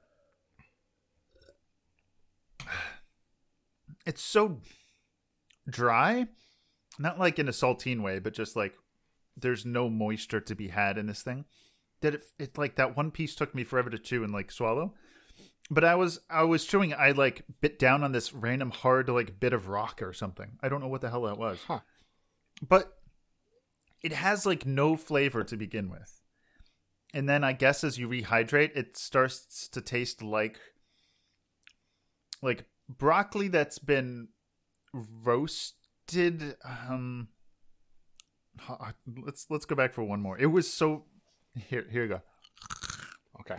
It's so dry, not like in a saltine way, but just like there's no moisture to be had in this thing. That it like that one piece took me forever to chew and like swallow. But I was chewing. I like bit down on this random hard like bit of rock or something. I don't know what the hell that was. But it has like no flavor to begin with. And then I guess as you rehydrate, it starts to taste like broccoli that's been roasted. Let's go back for one more. It was so. Here you go. Okay.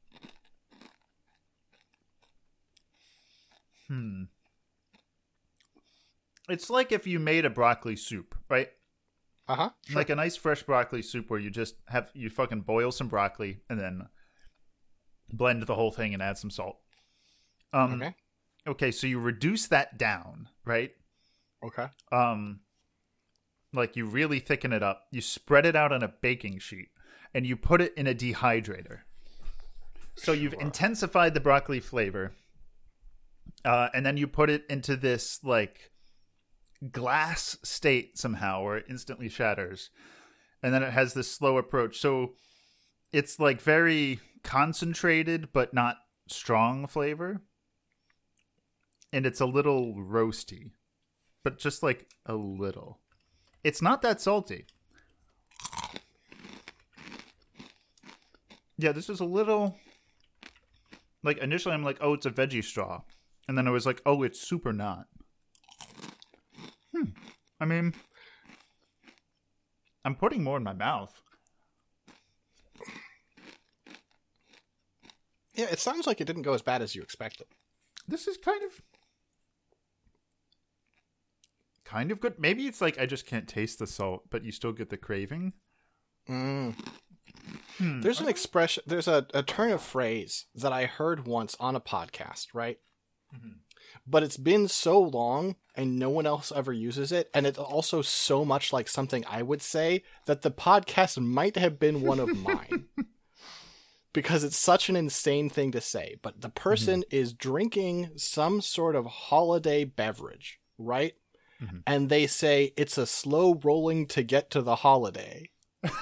It's like if you made a broccoli soup, right? Sure. Like a nice fresh broccoli soup where you just you fucking boil some broccoli and then blend the whole thing and add some salt. Okay. Okay, so you reduce that down, right? Okay. Like you really thicken it up. You spread it out on a baking sheet and you put it in a dehydrator. So you've intensified the broccoli flavor. And then you put it into this like glass state somehow where it instantly shatters. And then it has this slow approach. So it's like very concentrated but not strong flavor. And it's a little roasty, but just like a little. It's not that salty. Yeah, this is a little... Like, initially I'm like, oh, it's a veggie straw. And then I was like, oh, it's super not. I mean, I'm putting more in my mouth. Yeah, it sounds like it didn't go as bad as you expected. This is kind of good. Maybe it's like I just can't taste the salt, but you still get the craving. There's an expression, there's a turn of phrase that I heard once on a podcast, right? But it's been so long and no one else ever uses it. And it's also so much like something I would say that the podcast might have been one of mine. Because it's such an insane thing to say. But the person is drinking some sort of holiday beverage, right? And they say it's a slow rolling to get to the holiday.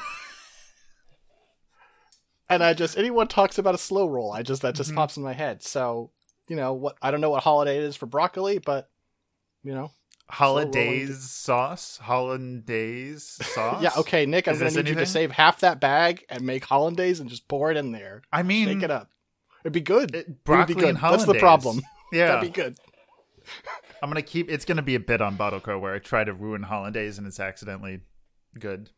And anyone talks about a slow roll, that just pops in my head. So, I don't know what holiday it is for broccoli, but, Hollandaise sauce? Hollandaise sauce? Yeah, okay, Nick, I'm going to need you to save half that bag and make hollandaise and just pour it in there. I mean... Shake it up. It'd be good. Broccoli It'd be good. and hollandaise. That's the problem. Yeah. That'd be good. I'm going to keep... It's going to be a bit on Bottlecrow where I try to ruin hollandaise and it's accidentally good.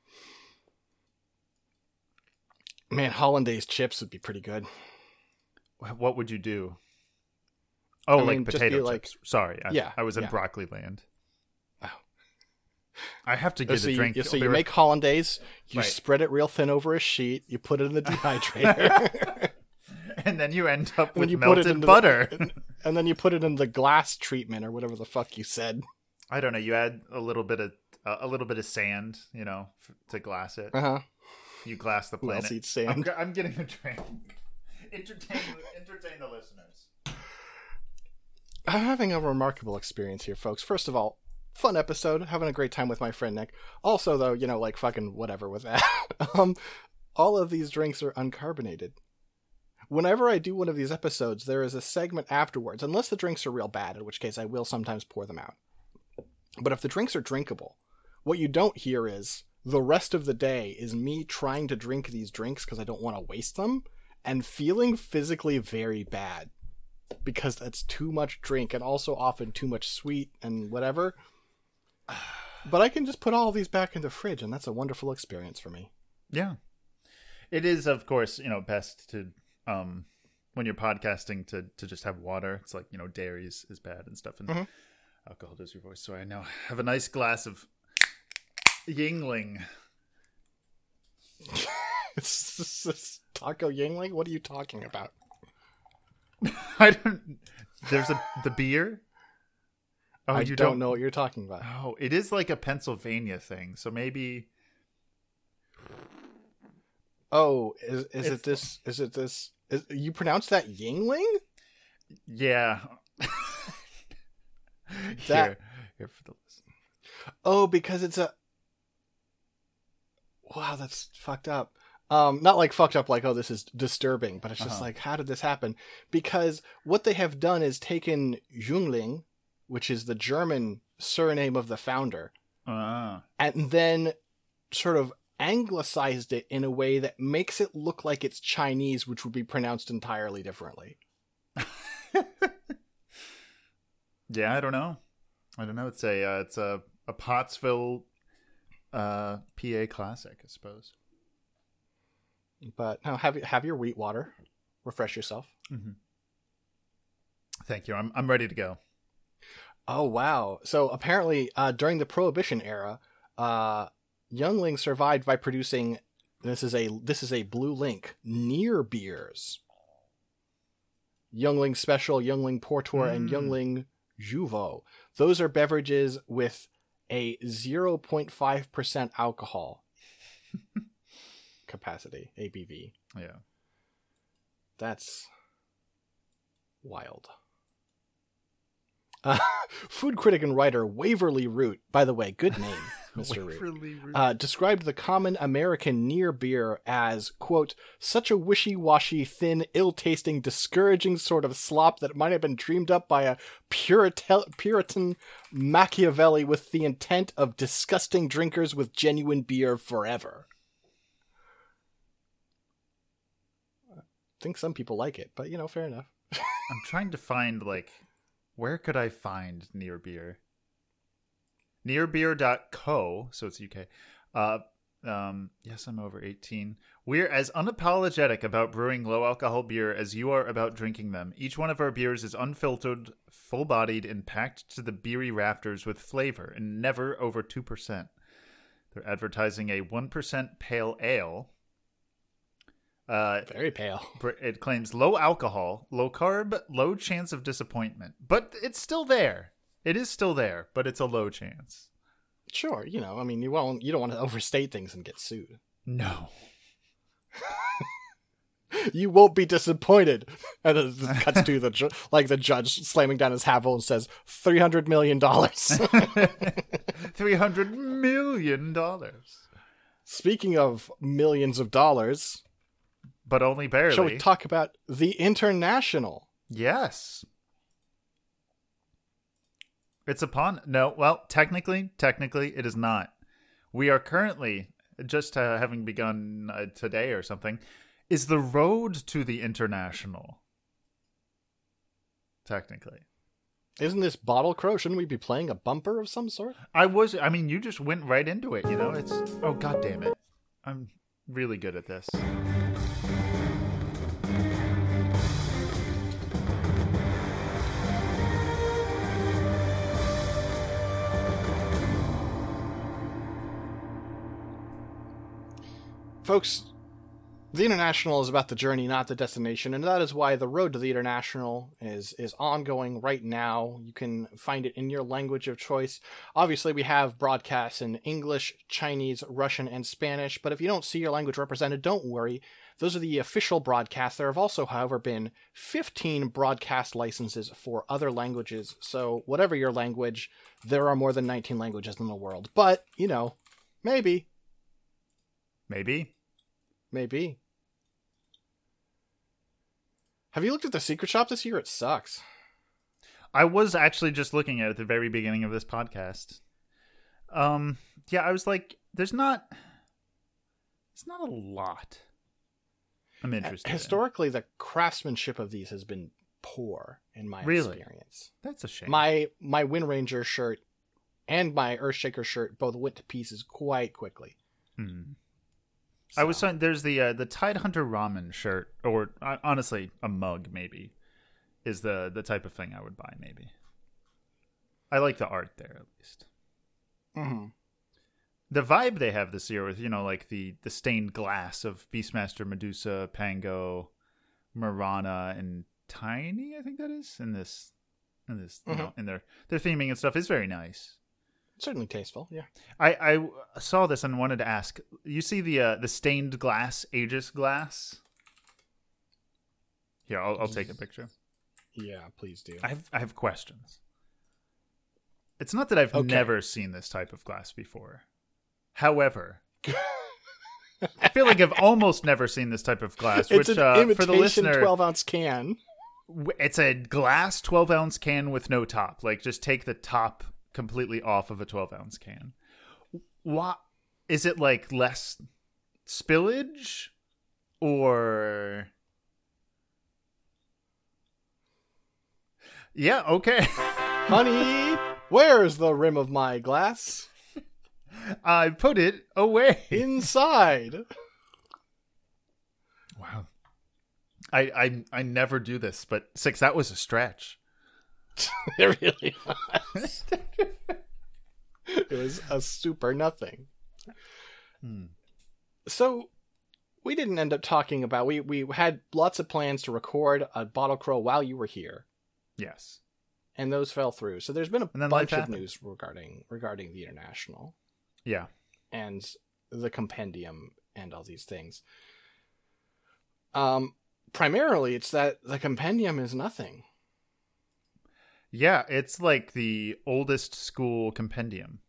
Man, hollandaise chips would be pretty good. What would you do? Oh, like potato chips. Sorry. I was in broccoli land. Oh. I have to get a drink. So you make hollandaise, you spread it real thin over a sheet, you put it in the dehydrator. And then you end up with melted butter. And then you put it in the glass treatment or whatever the fuck you said. I don't know. You add a little bit of sand, to glass it. You glass the planet. Who else eats sand? I'm getting a drink. Entertain the listeners. I'm having a remarkable experience here, folks. First of all, fun episode. Having a great time with my friend Nick. Also, though, like fucking whatever with that. All of these drinks are uncarbonated. Whenever I do one of these episodes, there is a segment afterwards, unless the drinks are real bad, in which case I will sometimes pour them out. But if the drinks are drinkable, what you don't hear is the rest of the day is me trying to drink these drinks because I don't want to waste them and feeling physically very bad because that's too much drink and also often too much sweet and whatever. But I can just put all of these back in the fridge and that's a wonderful experience for me. Yeah. It is, of course, best to, when you're podcasting to just have water. It's like, dairy is bad and stuff. And alcohol does your voice. So I now have a nice glass of Yingling. It's Taco Yingling? What are you talking about? I don't. There's the beer. Oh, I you don't know what you're talking about. Oh, it is like a Pennsylvania thing. So maybe. Oh, is it this? Is it this? You pronounce that Yingling? Yeah. That- here for the list. Oh, because it's a. Wow, that's fucked up. Not like fucked up, like, oh, this is disturbing, but it's just like, how did this happen? Because what they have done is taken Jungling, which is the German surname of the founder, and then sort of anglicized it in a way that makes it look like it's Chinese, which would be pronounced entirely differently. Yeah, I don't know. It's a Pottsville PA classic, I suppose. But no, have your wheat water, refresh yourself. Mm-hmm. Thank you. I'm ready to go. Oh wow! So apparently, during the Prohibition era, Youngling survived by producing. This is a blue link. Near beers. Youngling Special, Youngling Porter, and Youngling Juvo. Those are beverages with a 0.5% alcohol capacity, ABV. Yeah. That's wild. Food critic and writer Waverly Root, by the way, good name, Mr. Root, described the common American near beer as, quote, such a wishy-washy, thin, ill-tasting, discouraging sort of slop that might have been dreamed up by a Puritan Machiavelli with the intent of disgusting drinkers with genuine beer forever. I think some people like it, but, fair enough. I'm trying to find, where could I find Near Beer? Nearbeer.co, so it's UK. Yes, I'm over 18. We're as unapologetic about brewing low-alcohol beer as you are about drinking them. Each one of our beers is unfiltered, full-bodied, and packed to the beery rafters with flavor, and never over 2%. They're advertising a 1% pale ale. Very pale. It claims low alcohol, low carb, low chance of disappointment. But it's still there. It is still there, but it's a low chance. Sure, you don't want to overstate things and get sued. No. You won't be disappointed. And it cuts to the judge slamming down his gavel and says, $300 million. $300 million. Speaking of millions of dollars, but only barely. Shall we talk about the International? Yes. It's upon... No, well, technically, it is not. We are currently, just having begun today or something, is the road to the International. Technically. Isn't this Bottle Crow? Shouldn't we be playing a bumper of some sort? You just went right into it, It's... Oh, God damn it. I'm really good at this. Folks, the International is about the journey, not the destination, and that is why the road to the International is ongoing right now. You can find it in your language of choice. Obviously, we have broadcasts in English, Chinese, Russian, and Spanish, but if you don't see your language represented, don't worry. Those are the official broadcasts. There have also, however, been 15 broadcast licenses for other languages, so whatever your language, there are more than 19 languages in the world. But, maybe. Maybe. Have you looked at the Secret Shop this year? It sucks. I was actually just looking at it at the very beginning of this podcast. Yeah, I was like, it's not a lot I'm interested Historically, the craftsmanship of these has been poor in my experience. That's a shame. My Wind Ranger shirt and my Earthshaker shirt both went to pieces quite quickly. Hmm. So. I was saying there's the Tidehunter ramen shirt, or honestly a mug maybe, is the type of thing I would buy maybe. I like the art there at least. Mm-hmm. the vibe they have this year with, like the stained glass of Beastmaster, Medusa, Pango, Mirana, and Tiny, I think that is, in this in their theming and stuff is very nice. Certainly tasteful, yeah. I saw this and wanted to ask, you see the stained glass Aegis glass? Here, I'll take a picture. Yeah, please do. I have questions. It's not that I've never seen this type of glass before. However, I feel like I've almost never seen this type of glass. It's which, an imitation for the listener, 12-ounce can. It's a glass 12-ounce can with no top. Like, just take the top completely off of a 12-ounce can. What is it, like less spillage, or? Yeah, okay. Honey, where's the rim of my glass? I put it away. Inside. Wow. I never do this, but 6, that was a stretch. It really was. It was a super nothing. So we didn't end up talking about, we had lots of plans to record a Bottle Crow while you were here. Yes. And those fell through. So there's been a then bunch life of happened. news regarding the International Yeah. and the compendium and all these things. Primarily, it's that the compendium is nothing. Yeah, it's like the oldest school compendium.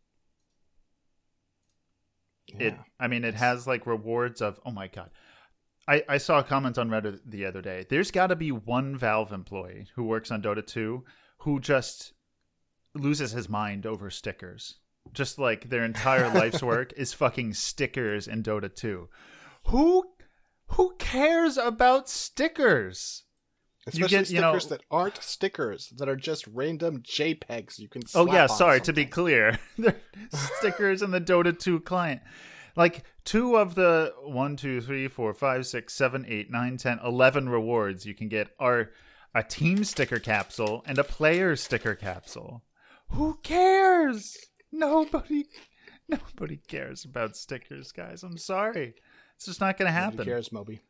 Yeah. It has like rewards of, oh my god. I saw a comment on Reddit the other day. There's got to be one Valve employee who works on Dota 2 who just loses his mind over stickers. Just like their entire life's work is fucking stickers in Dota 2. Who cares about stickers? Especially stickers that aren't stickers, that are just random JPEGs you can slap Oh yeah, on sorry, something. to be clear. They're stickers in the Dota 2 client. Like 2 of the 1, 2, 3, 4, 5, 6, 7, 8, 9, 10, 11 rewards you can get are a team sticker capsule and a player sticker capsule. Who cares? Nobody cares about stickers, guys. I'm sorry. It's just not going to happen. Who cares, Moby?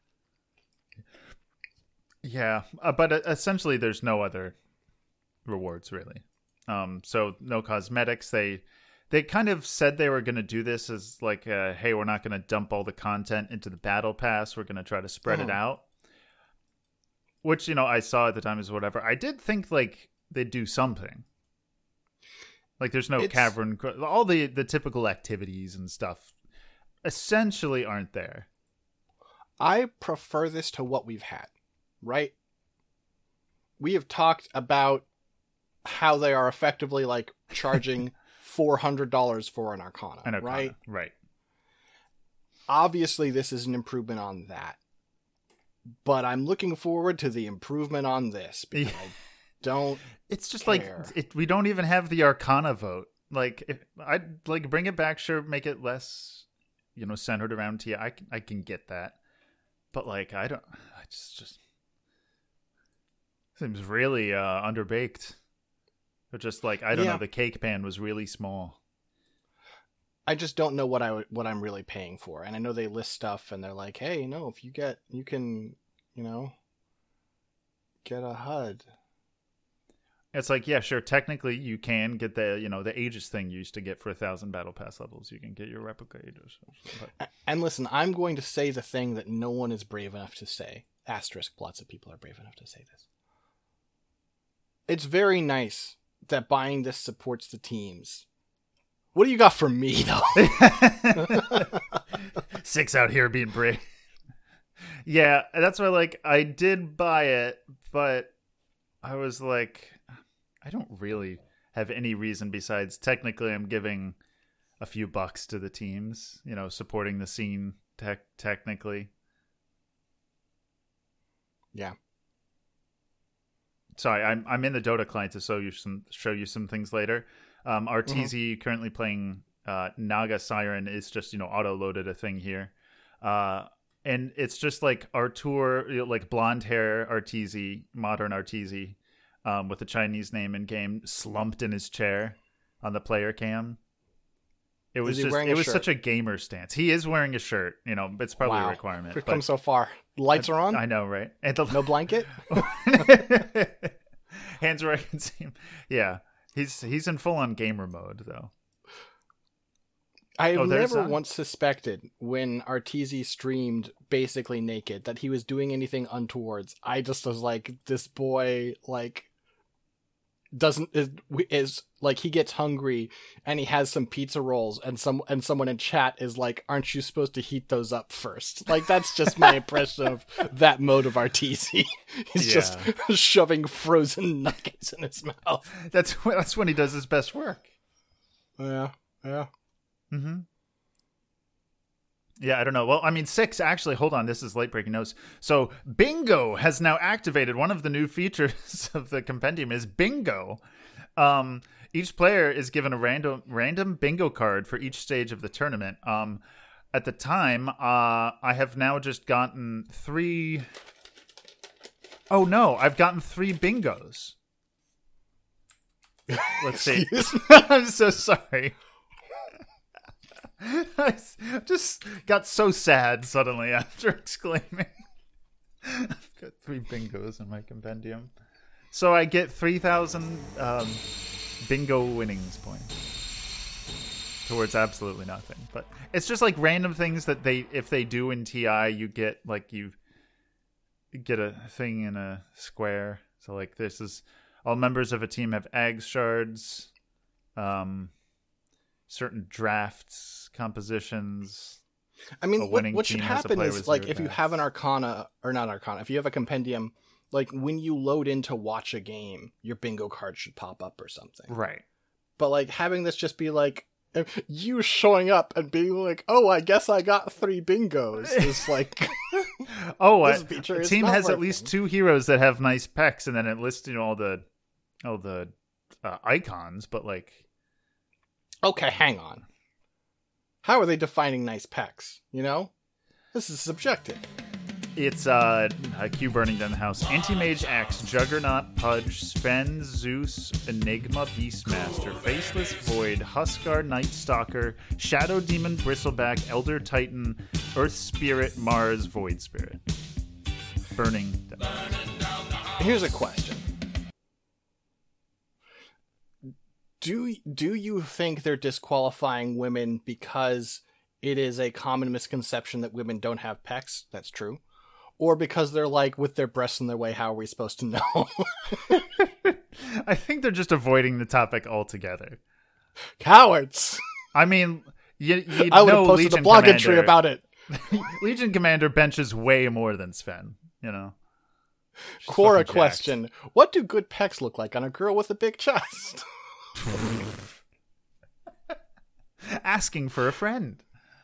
Yeah, but essentially there's no other rewards, really. So no cosmetics. They kind of said they were going to do this as like, hey, we're not going to dump all the content into the battle pass. We're going to try to spread it out. Which, I saw at the time is whatever. I did think like they'd do something. Like there's no cavern. All the typical activities and stuff essentially aren't there. I prefer this to what we've had, right? We have talked about how they are effectively like charging $400 for an Arcana, right? Right. Obviously, this is an improvement on that. But I'm looking forward to the improvement on this because I don't It's just care. like we don't even have the Arcana vote. Like if I'd like bring it back, sure, make it less, centered around Tia. I can get that. But like I just seems really underbaked. Or just like I don't know, the cake pan was really small. I just don't know what I'm really paying for. And I know they list stuff and they're like, hey, if you can, get a HUD. It's like, yeah, sure, technically you can get the Aegis thing you used to get for 1,000 battle pass levels. You can get your replica Aegis. But... And listen, I'm going to say the thing that no one is brave enough to say. Asterisk, lots of people are brave enough to say this. It's very nice that buying this supports the teams. What do you got for me, though? 6 out here being brave. Yeah, that's why, I did buy it, but I was like, I don't really have any reason besides technically I'm giving a few bucks to the teams, supporting the scene technically. Yeah. Sorry, I'm in the Dota client to show you some things later. RTZ currently playing Naga Siren is just auto loaded a thing here, and it's just like Artur, like blonde hair RTZ, modern RTZ, with a Chinese name in game, slumped in his chair on the player cam. It was Is he just, wearing it a was shirt? such a gamer stance. He is wearing a shirt, it's probably a requirement. We've but come so far. Lights are on. I know, right? And the, No blanket. hands where I can see him. Yeah, he's in full on gamer mode though. I've there's never that. once suspected when Arteezy streamed basically naked that he was doing anything untowards. I just was like, this boy is like, he gets hungry and he has some pizza rolls and someone in chat is like, aren't you supposed to heat those up first? Like, that's just my impression of that mode of Arteezy. He's just shoving frozen nuggets in his mouth. That's when he does his best work. Yeah. Mm-hmm. Yeah, I don't know. Well, I mean, 6, actually, hold on. This is late breaking news. So Bingo has now activated. One of the new features of the compendium is Bingo. Each player is given a random bingo card for each stage of the tournament. At the time, I have now just gotten 3... Oh, no. I've gotten 3 bingos. Let's see. I'm so sorry. I just got so sad suddenly after exclaiming. I've got 3 bingos in my compendium. So I get 3,000 bingo winnings points towards absolutely nothing. But it's just like random things that if they do in TI, you get you get a thing in a square. So like this is all members of a team have egg shards. Certain drafts, compositions. I mean, what should team has to happen play is with like 0 if you drafts. have an Arcana or not Arcana, if you have a compendium, like when you load in to watch a game, your bingo card should pop up or something. Right. But like having this just be like you showing up and being like, "Oh, I guess I got 3 bingos," is like, this feature a is team not has at working. least 2 heroes that have nice pecs, and then it lists all the icons. But like, okay, hang on. How are they defining nice pecs? You know, this is subjective. it's a Q burning down the house. Anti-Mage Axe, Juggernaut, Pudge, Sven, Zeus, Enigma, Beastmaster, Faceless Void, Huskar, Night Stalker, Shadow Demon, Bristleback, Elder Titan, Earth Spirit, Mars, Void Spirit. Burning down. Here's a question. Do you think they're disqualifying women because it is a common misconception that women don't have pecs? That's true. Or because they're like, with their breasts in their way, how are we supposed to know? I think they're just avoiding the topic altogether. Cowards! I mean, you I would know have posted Legion a blog Commander, entry about it. Legion Commander benches way more than Sven, you know? She's Quora fucking jacked. question. What do good pecs look like on a girl with a big chest? Asking for a friend.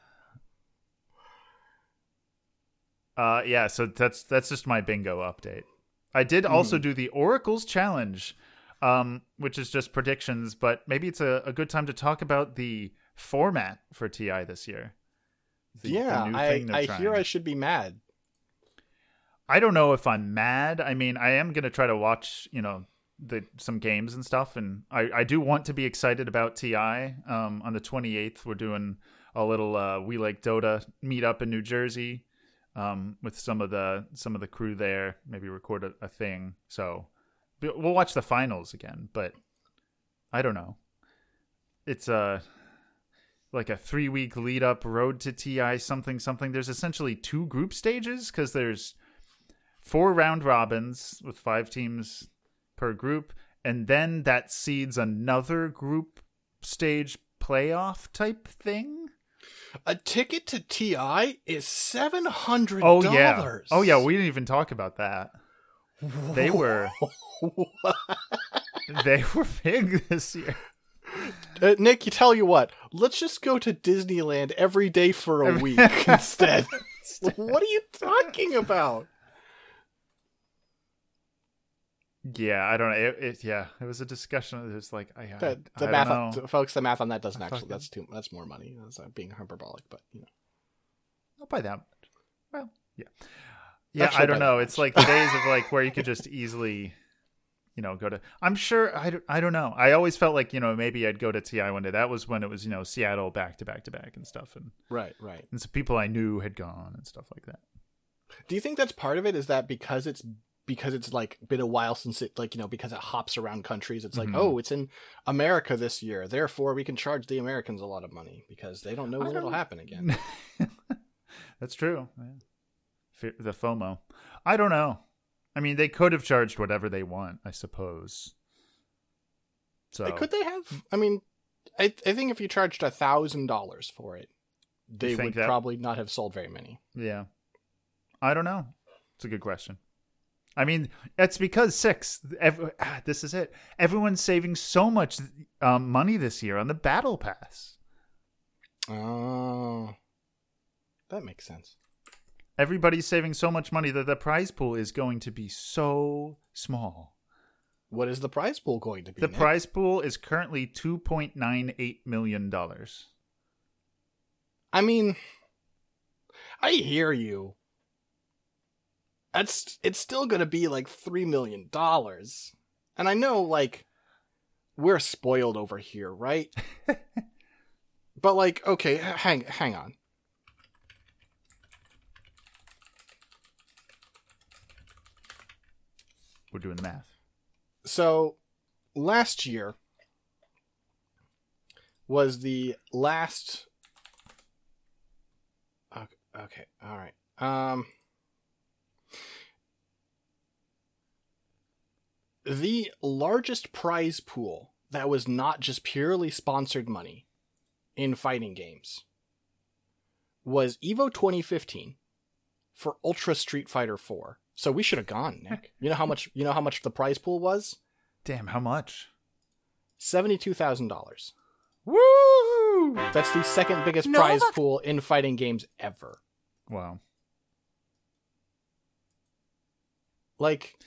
Yeah, so that's just my bingo update. I did also do the Oracles Challenge, which is just predictions, but maybe it's a good time to talk about the format for TI this year. The new thing they're I trying. hear I should be mad. I don't know if I'm mad. I mean, I am going to try to watch, some games and stuff, and I do want to be excited about TI. On the 28th, we're doing a little We Like Dota meetup in New Jersey with some of the crew there. Maybe record a thing. So we'll watch the finals again, but I don't know. It's like a 3-week lead up road to TI something. There's essentially 2 group stages because there's 4 round robins with 5 teams per group, and then that seeds another group stage playoff type thing. A ticket to TI is $700. Oh yeah, we didn't even talk about that. They were big this year. Nick, you tell you what, let's just go to Disneyland every day for a week instead. What are you talking about? Yeah, I don't know. It was a discussion. It was like I The don't math, know. folks. The math on that doesn't actually. That's more money. That's being hyperbolic, but Not by that much. Well, yeah. Yeah, Actually, I don't by know. that It's much. like the days of like where you could just easily go to. I'm sure. I don't know. I always felt like maybe I'd go to TI one day. That was when it was Seattle back to back to back and stuff, and Right. and some people I knew had gone and stuff like that. Do you think that's part of it? Is that because it's like been a while since it because it hops around countries? It's like, oh, it's in America this year, therefore we can charge the Americans a lot of money because they don't know when it'll happen again. That's true. Yeah. The FOMO. I don't know. I mean, they could have charged whatever they want, I suppose. So Could they have? I mean, I think if you charged $1,000 for it, they would probably not have sold very many. Yeah. I don't know. It's a good question. I mean, it's because this is it. Everyone's saving so much money this year on the Battle Pass. Oh, that makes sense. Everybody's saving so much money that the prize pool is going to be so small. What is the prize pool going to be? The Nick? prize pool is currently $2.98 million. I mean, I hear you. It's still going to be like $3 million. And I know, like, we're spoiled over here, right? But, like, okay, hang on. We're doing the math. So, last year was the last... Okay, all right. The largest prize pool that was not just purely sponsored money in fighting games was EVO 2015 for Ultra Street Fighter 4. So we should have gone, Nick. You know how much the prize pool was? Damn, how much? $72,000. Woo! That's the second biggest prize pool in fighting games ever. Wow. Like,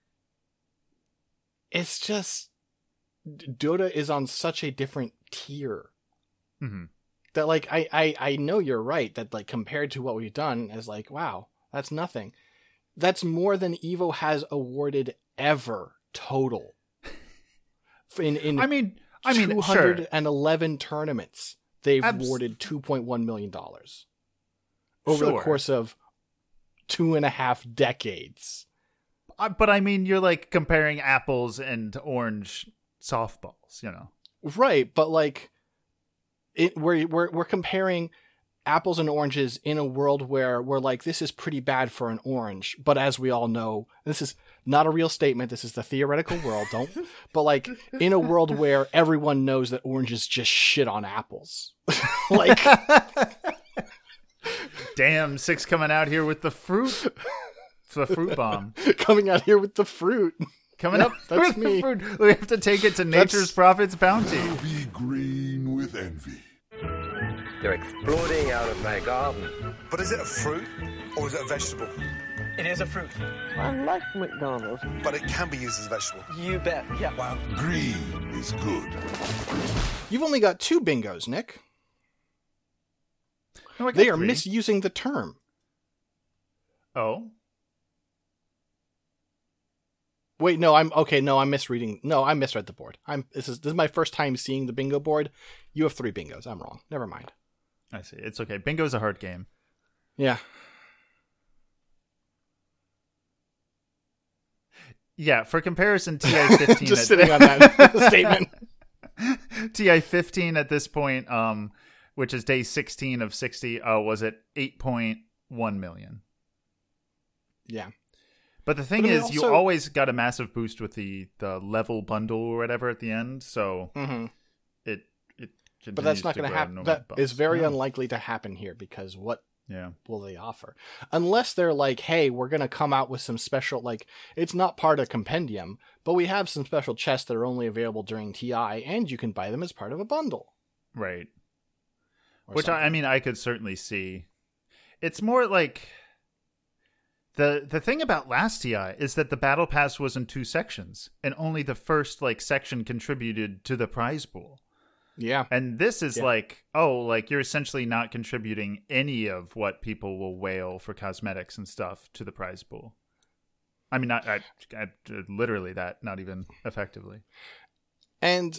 it's just Dota is on such a different tier. Mm-hmm. That, like, I know you're right, that, like, compared to what we've done, is like, wow, that's nothing. That's more than EVO has awarded ever total. In I mean, 211 tournaments, they've awarded $2.1 million over the course of 2.5 decades. But I mean, you're like comparing apples and orange softballs, Right, but like, we're comparing apples and oranges in a world where we're like, this is pretty bad for an orange. But as we all know, this is not a real statement. This is the theoretical world. But like, in a world where everyone knows that oranges just shit on apples. Like, damn, Six coming out here with the fruit. It's the fruit bomb. Coming out here with the fruit. Coming up, that's with me. The fruit. We have to take it to Nature's Prophet's bounty. Be green with envy. They're exploding out of my garden. But is it a fruit or is it a vegetable? It is a fruit. I like McDonald's. But it can be used as a vegetable. You bet, yeah. Wow. Green is good. You've only got 2 bingos, Nick. No, they are misusing the term. Oh? Wait, no, I'm misreading. No, I misread the board. This is my first time seeing the bingo board. You have 3 bingos. I'm wrong. Never mind. I see. It's okay. Bingo's a hard game. Yeah. Yeah, for comparison, TI-15... Just sitting on that statement. TI-15 at this point, which is day 16 of 60, was at 8.1 million. Yeah. But the thing is, you always got a massive boost with the level bundle or whatever at the end, so it but that's not going to happen. That is very unlikely to happen here, because what will they offer? Unless they're like, hey, we're going to come out with some special, like, it's not part of Compendium, but we have some special chests that are only available during TI, and you can buy them as part of a bundle. Right. Which, I mean, I could certainly see. It's more like... The thing about last TI is that the Battle Pass was in 2 sections, and only the first section contributed to the prize pool. Yeah. And this is you're essentially not contributing any of what people will whale for cosmetics and stuff to the prize pool. I mean, not literally that, not even effectively. And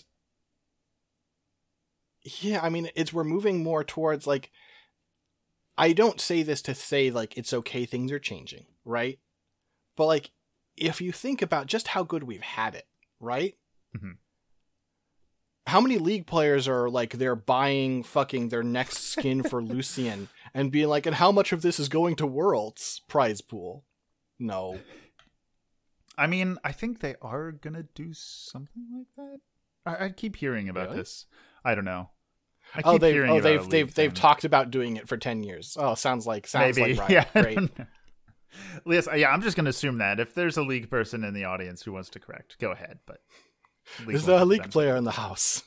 yeah, I mean, we're moving more towards like, I don't say this to say like it's okay, things are changing, right? But like, if you think about just how good we've had it, right? Mm-hmm. How many League players are like, they're buying fucking their next skin for Lucian and being like, and how much of this is going to Worlds prize pool? No. I mean, I think they are gonna do something like that. I keep hearing about this. I don't know. They've talked about doing it for 10 years. Oh, sounds like right. Yeah, great. Yes, yeah, I'm just going to assume that if there's a League person in the audience who wants to correct, go ahead. But is there a League player in the house?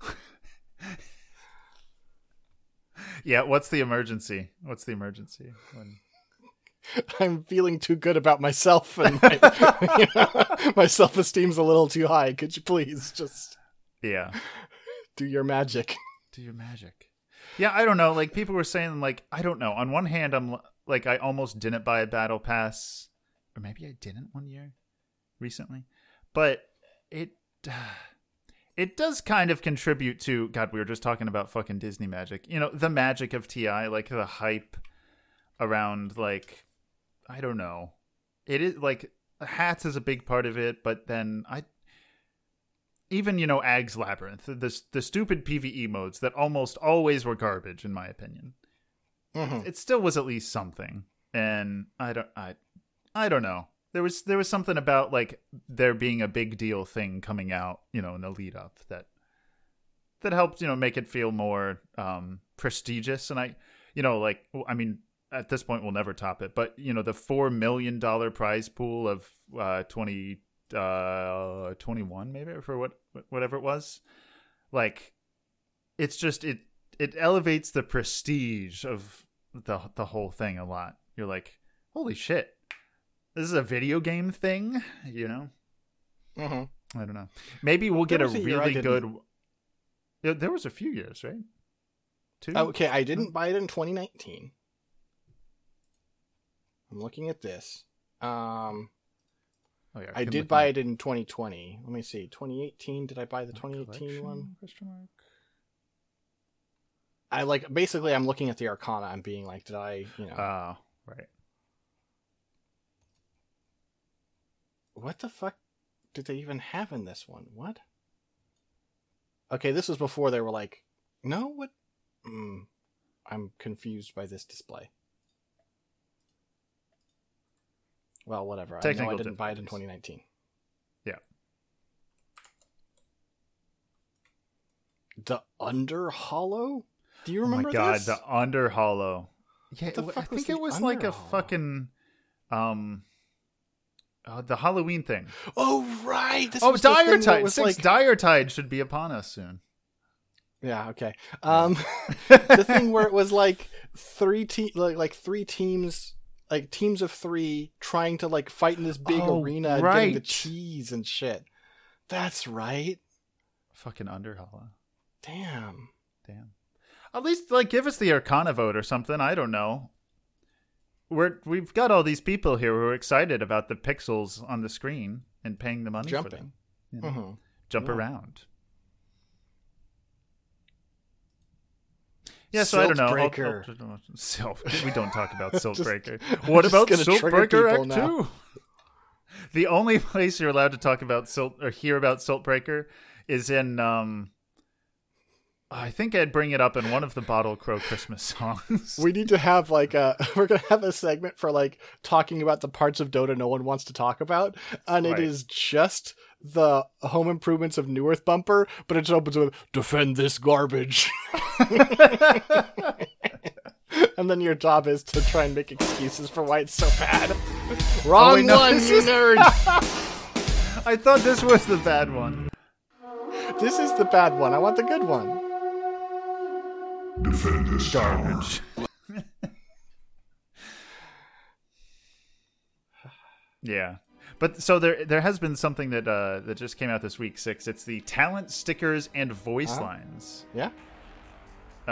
Yeah, what's the emergency? I'm feeling too good about myself, and my self-esteem's a little too high. Could you please just do your magic? Do your magic. Yeah, I don't know. Like, people were saying, like, I don't know. On one hand, I'm like, I almost didn't buy a battle pass, or maybe I didn't one year recently, but it does kind of contribute to, God, we were just talking about fucking Disney magic. You know, the magic of TI, like the hype around, like, I don't know. It is like hats is a big part of it, but then even, you know, Ag's Labyrinth, the stupid PvE modes that almost always were garbage, in my opinion. Mm-hmm. It still was at least something. And I don't know. There was something about like there being a big deal thing coming out, you know, in the lead up that helped, you know, make it feel more prestigious. And I mean, at this point we'll never top it, but you know, the $4 million prize pool of 2021 maybe, or for whatever it was, like, it's just it elevates the prestige of the whole thing a lot. You're like, holy shit, this is a video game thing, you know? Mm-hmm. I don't know. Maybe we'll get a really good. There was a few years, right? 2. Okay, I didn't buy it in 2019. I'm looking at this. Oh, yeah, I did buy it in 2020. Let me see. 2018. Did I buy the 2018 one? I like, basically I'm looking at the Arcana. I'm being like, did I, you know? Oh, right. What the fuck did they even have in this one? What? Okay, this was before they were like, no, what? I'm confused by this display. Well, whatever. I know I didn't buy it in 2019. Yeah. The Under Hollow? Do you remember this? Oh my god, the Under Hollow. Yeah, I think it was like a fucking the Halloween thing. Oh right. Dire Tide. 6 Dire Tide should be upon us soon. Yeah, okay. The thing where it was like three teams, like teams of 3 trying to like fight in this big arena and getting the cheese and shit. That's right. Fucking Under Hollow. Damn. At least like give us the Arcana vote or something. I don't know. We've got all these people here who are excited about the pixels on the screen and paying the money for them. You know, jump around. Yeah, so I don't know. We don't talk about Siltbreaker. What about Siltbreaker Act 2? The only place you're allowed to talk about or hear about Siltbreaker is in I think I'd bring it up in one of the Bottle Crow Christmas songs. We need to have like we're going to have a segment for like talking about the parts of Dota no one wants to talk about. And it is just the Home Improvements of New Earth bumper, but it opens with defend this garbage. And then your job is to try and make excuses for why it's so bad. Wrong one, you nerd. I thought this was the bad one. This is the bad one. I want the good one. Defend this garbage. Yeah. But so there has been something that just came out this week, 6. It's the talent stickers and voice lines. Yeah.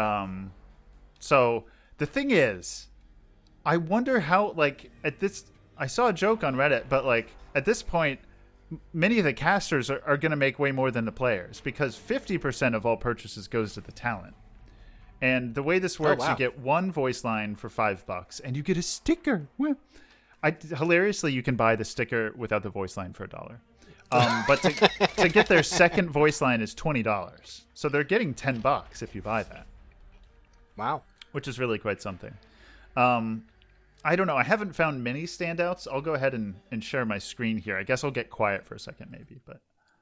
So the thing is, I wonder how, like, at this, I saw a joke on Reddit, but like at this point, many of the casters are going to make way more than the players because 50% of all purchases goes to the talent. And the way this works, you get one voice line for $5, and you get a sticker. Hilariously, you can buy the sticker without the voice line for $1. But to get their second voice line is $20. So they're getting $10 if you buy that. Wow. Which is really quite something. I don't know. I haven't found many standouts. I'll go ahead and share my screen here. I guess I'll get quiet for a second maybe, but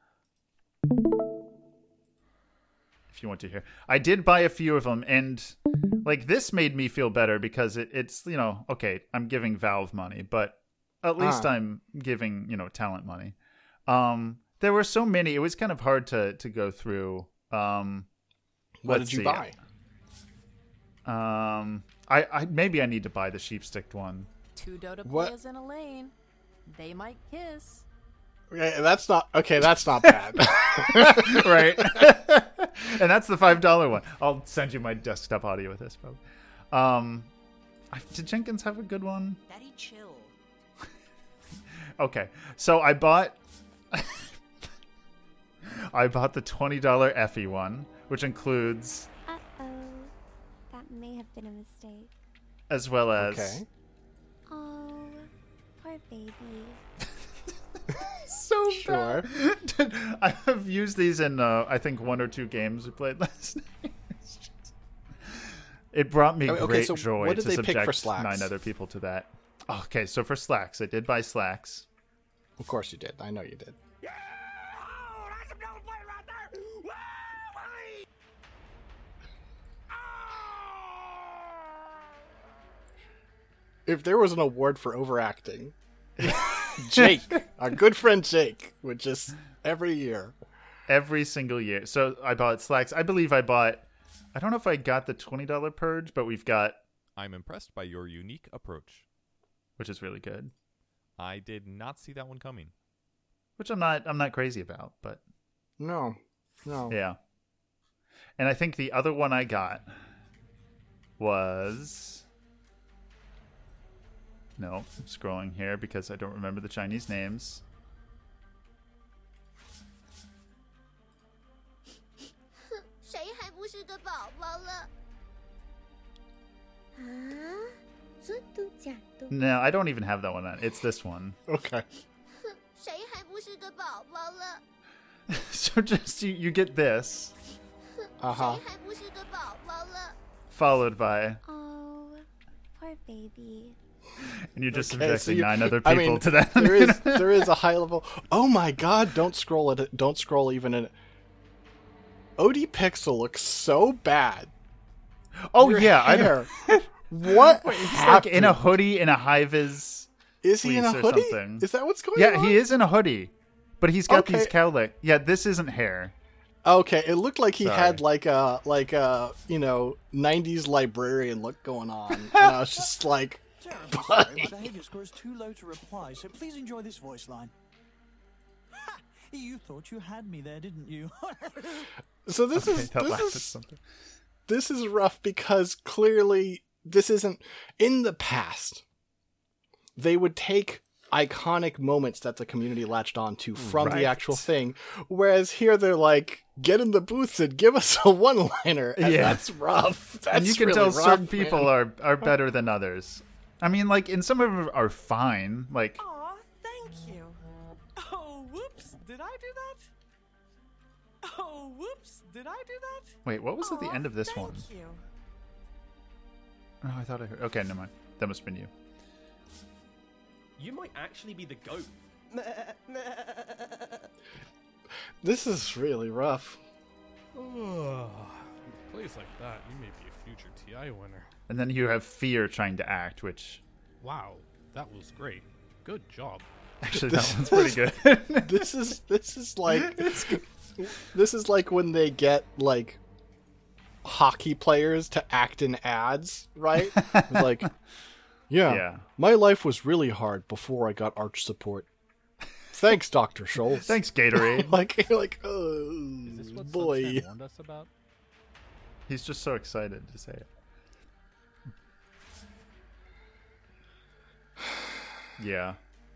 if you want to hear. I did buy a few of them, and like this made me feel better because it's, you know, okay, I'm giving Valve money, but at least I'm giving, you know, talent money. There were so many, it was kind of hard to go through. What did you buy? I maybe I need to buy the sheepstick one. 2 Dota players in a lane. They might kiss. That's not bad. Right. And that's the $5 one. I'll send you my desktop audio with this, probably. Did Jenkins have a good one? Daddy chill. Okay. So I bought the $20 Effie one, which includes that may have been a mistake. As well as Oh, poor baby. So sure. I have used these in I think 1 or 2 games we played last night. It brought me great joy what did to they subject pick for slacks? 9 other people to that. Okay, so for slacks, I did buy slacks. Of course you did. I know you did. If there was an award for overacting, Jake, our good friend Jake, would just every single year. So I bought slacks. I believe I don't know if I got the $20 purge, but we've got. I'm impressed by your unique approach, which is really good. I did not see that one coming. Which I'm not crazy about, but no. Yeah. And I think the other one I got was. No, I'm scrolling here because I don't remember the Chinese names. 谁还不是个宝宝了？啊，真的假的？ No, I don't even have that one on. It's this one. Okay. 谁还不是个宝宝了？ So just you get this. 谁还不是个宝宝了？ Followed by. Oh, poor baby. And you're just subjecting 9 other people to that. There is a high level. Oh my god! Don't scroll it. Don't scroll even in. OD Pixel looks so bad. Oh Your yeah, hair. What? He's like in a hoodie, in a high vis. Is he in a hoodie? Something. Is that what's going on? Yeah, he is in a hoodie, but he's got these cowlick. Yeah, this isn't hair. Okay, it looked like he had like a 90s librarian look going on, and I was just like. My behavior score is too low to reply, so please enjoy this voice line. Ha! You thought you had me there, didn't you? So this is rough because clearly this isn't in the past. They would take iconic moments that the community latched onto from the actual thing, whereas here they're like, get in the booths and give us a one-liner, and that's rough. That's and you can really tell rough, certain people are better than others. I mean, like, and some of them are fine. Like, Aw, thank you. Oh, whoops! Did I do that? Oh, whoops! Did I do that? Wait, what was at the end of this one? Thank you. Oh, I thought I heard. Okay, never mind. That must have been you. You might actually be the goat. This is really rough. Plays like that, you may be a future TI winner. And then you have Fear trying to act, which... Wow, that was great. Good job. Actually, that one's pretty good. This is like when they get like hockey players to act in ads, right? It's like, yeah, my life was really hard before I got arch support. Thanks, Dr. Schultz. Thanks, Gatorade. You're like, oh, is this what boy. Sunshine warned us about? He's just so excited to say it. Yeah.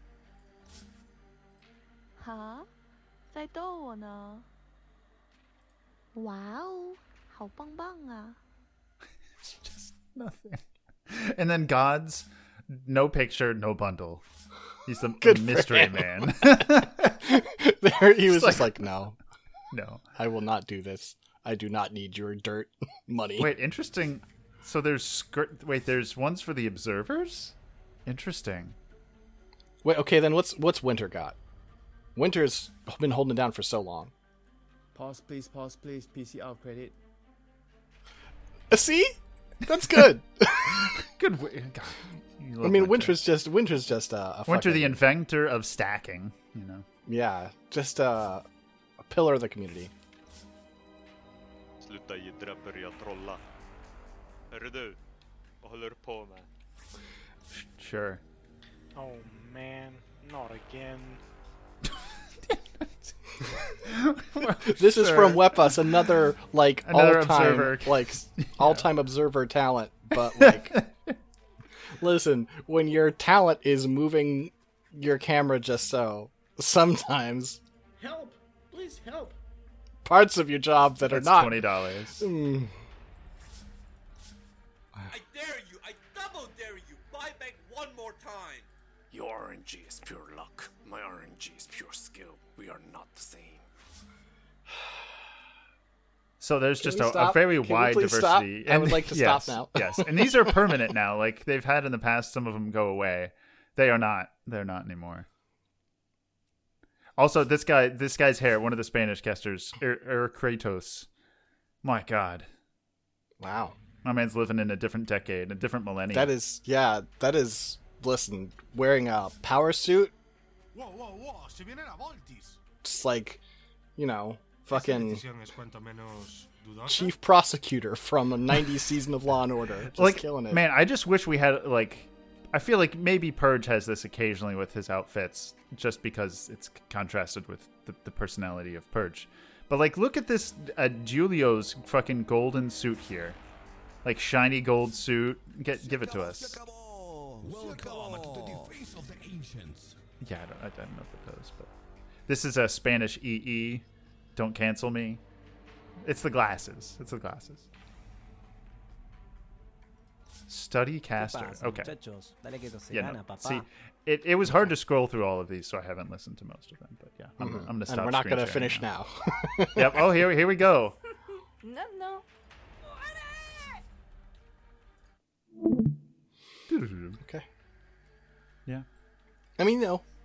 哈，在逗我呢。哇哦，好棒棒啊！ Nothing. And then God's no picture, no bundle. He's the Good mystery for him. man. There, he was It's just like- like, no, No. I will not do this. I do not need your dirt money. Wait, interesting. So there's ones for the observers? Interesting. Wait, okay, then what's Winter got? Winter's been holding it down for so long. Pause, please. PCR credit. See? That's good. Good. God, you I love mean, Winter. Winter's just a Winter, the fucking- inventor of stacking. You know. Yeah, just a pillar of the community. Sluta jiddra, börja trolla. Hörru du, vad håller du på med? Sure. Oh man, not again. This is from Wepas, another Another all-time observer. all-time observer talent. But listen, when your talent is moving your camera just so, sometimes Help! Please help! parts of your job that That's are not $20. I dare you! I double dare you! Buy back one more time! Your RNG is pure luck. My RNG is pure skill. We are not the same. So there's Can just we a stop? very Can we wide please stop? diversity. I would like to stop yes, now. Yes, and these are permanent now. Like they've had in the past, some of them go away. They are not. They're not anymore. Also, this guy's hair. One of the Spanish casters, Kratos. My God. Wow. My man's living in a different decade, a different millennium. That is. Listen, wearing a power suit, Wow, se viene la Voltis. just like, fucking Decisión es cuanto menos dudosa. chief prosecutor from a 90s season of Law and Order. Just killing it. Man, I just wish we had I feel like maybe Purge has this occasionally with his outfits, just because it's contrasted with the personality of Purge. But look at this Julio's fucking golden suit here, shiny gold suit. Give it to us. Welcome to the face of the ancients. Yeah, I don't know if it does, but this is a Spanish EE. Don't cancel me. It's the glasses. Study caster. Okay. Yeah, no. See, it was hard to scroll through all of these, so I haven't listened to most of them. But yeah, I'm gonna stop. And we're not screen gonna sharing finish now. Yep. Oh, here we go. No. Okay. Yeah. I mean,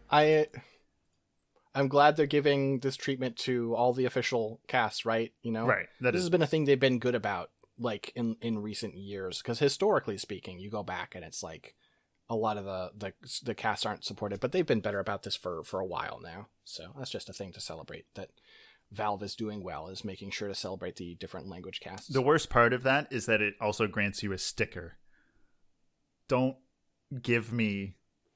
I'm glad they're giving this treatment to all the official cast, right? Right. This has been a thing they've been good about, in recent years. Because historically speaking, you go back and it's a lot of the casts aren't supported, but they've been better about this for a while now. So that's just a thing to celebrate that Valve is doing well, is making sure to celebrate the different language casts. The worst part of that is that it also grants you a sticker. Don't give me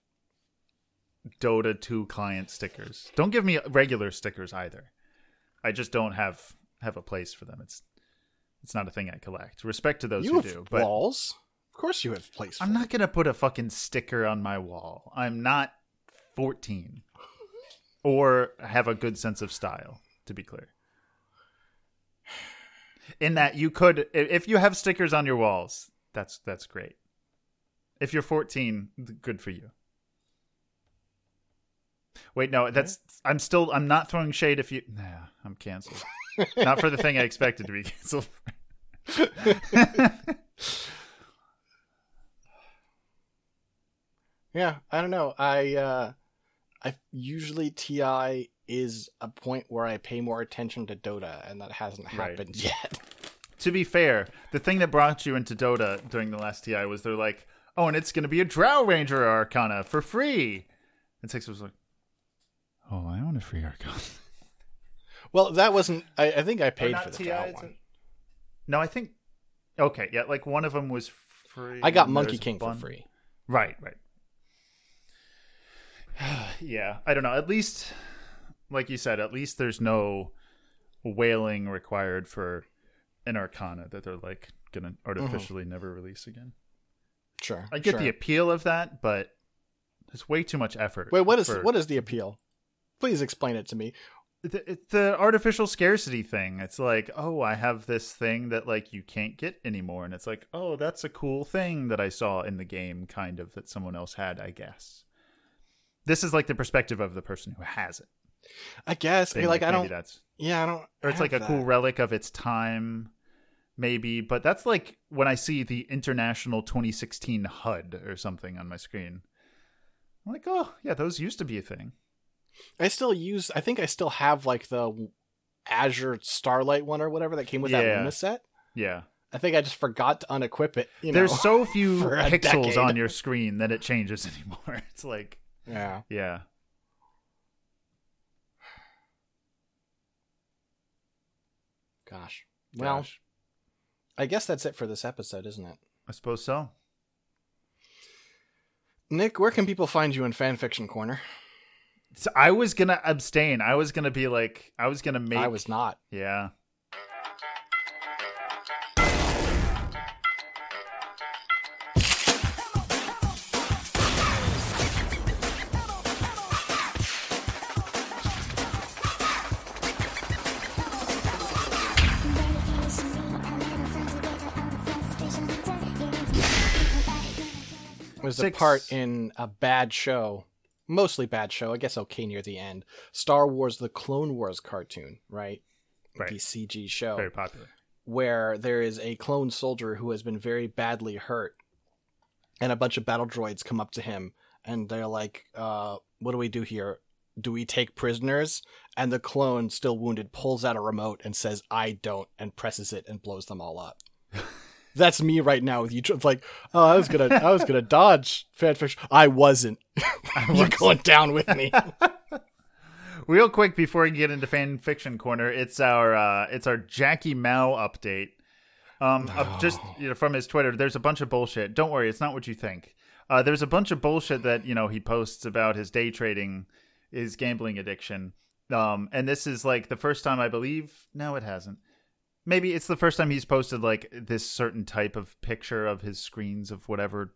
Dota 2 client stickers. Don't give me regular stickers either. I just don't have a place for them. It's not a thing I collect. Respect to those who do. But walls? Of course you have place for I'm not going to put a fucking sticker on my wall. I'm not 14. Or have a good sense of style, to be clear. In that you could, if you have stickers on your walls, that's great. If you're 14, good for you. Wait, no, I'm not throwing shade if you... Nah, I'm canceled. Not for the thing I expected to be canceled. Yeah, I don't know. I usually TI is a point where I pay more attention to Dota, and that hasn't happened yet. To be fair, the thing that brought you into Dota during the last TI was they're like, oh, and it's going to be a Drow Ranger Arcana for free. And Six was like, oh, I want a free Arcana. Well, that wasn't... I think I paid for the TI, Drow one. No, I think... Okay, yeah, one of them was free. I got Monkey King for free. Right. Yeah, I don't know. At least, like you said, at least there's no whaling required for an Arcana that they're going to artificially never release again. Sure. I get the appeal of that, but It's way too much effort. Wait, what is the appeal? Please explain it to me. The artificial scarcity thing. It's like, oh, I have this thing that like you can't get anymore, and it's like, oh, that's a cool thing that I saw in the game, kind of, that someone else had, I guess. This is like the perspective of the person who has it. I guess. Like I don't. That's, yeah, I don't. Or it's like a cool relic of its time, maybe. But that's like when I see the International 2016 HUD or something on my screen. I'm like, oh yeah, those used to be a thing. I think I still have like the Azure Starlight one or whatever that came with that Luna set. Yeah. I think I just forgot to unequip it. There's so few for a pixels decade. on your screen that it changes anymore. It's like, yeah. Gosh. Well, I guess that's it for this episode, isn't it? I suppose so. Nick, where can people find you in Fanfiction Corner? So I was going to abstain. I was going to be like, I was going to make... I was not. Yeah. Was a part in a bad show, mostly bad show, I guess okay near the end, Star Wars The Clone Wars cartoon, right? The CG show. Very popular. Where there is a clone soldier who has been very badly hurt, and a bunch of battle droids come up to him, and they're like, what do we do here? Do we take prisoners? And the clone, still wounded, pulls out a remote and says, I don't, and presses it and blows them all up. That's me right now with you. It's like, oh, I was gonna dodge fanfiction. I wasn't. You're going down with me. Real quick before we get into Fanfiction Corner, it's our Jackie Mao update. Just from his Twitter, there's a bunch of bullshit. Don't worry, it's not what you think. There's a bunch of bullshit that he posts about his day trading, his gambling addiction. And this is like the first time, I believe. No, it hasn't. Maybe it's the first time he's posted like this certain type of picture of his screens of whatever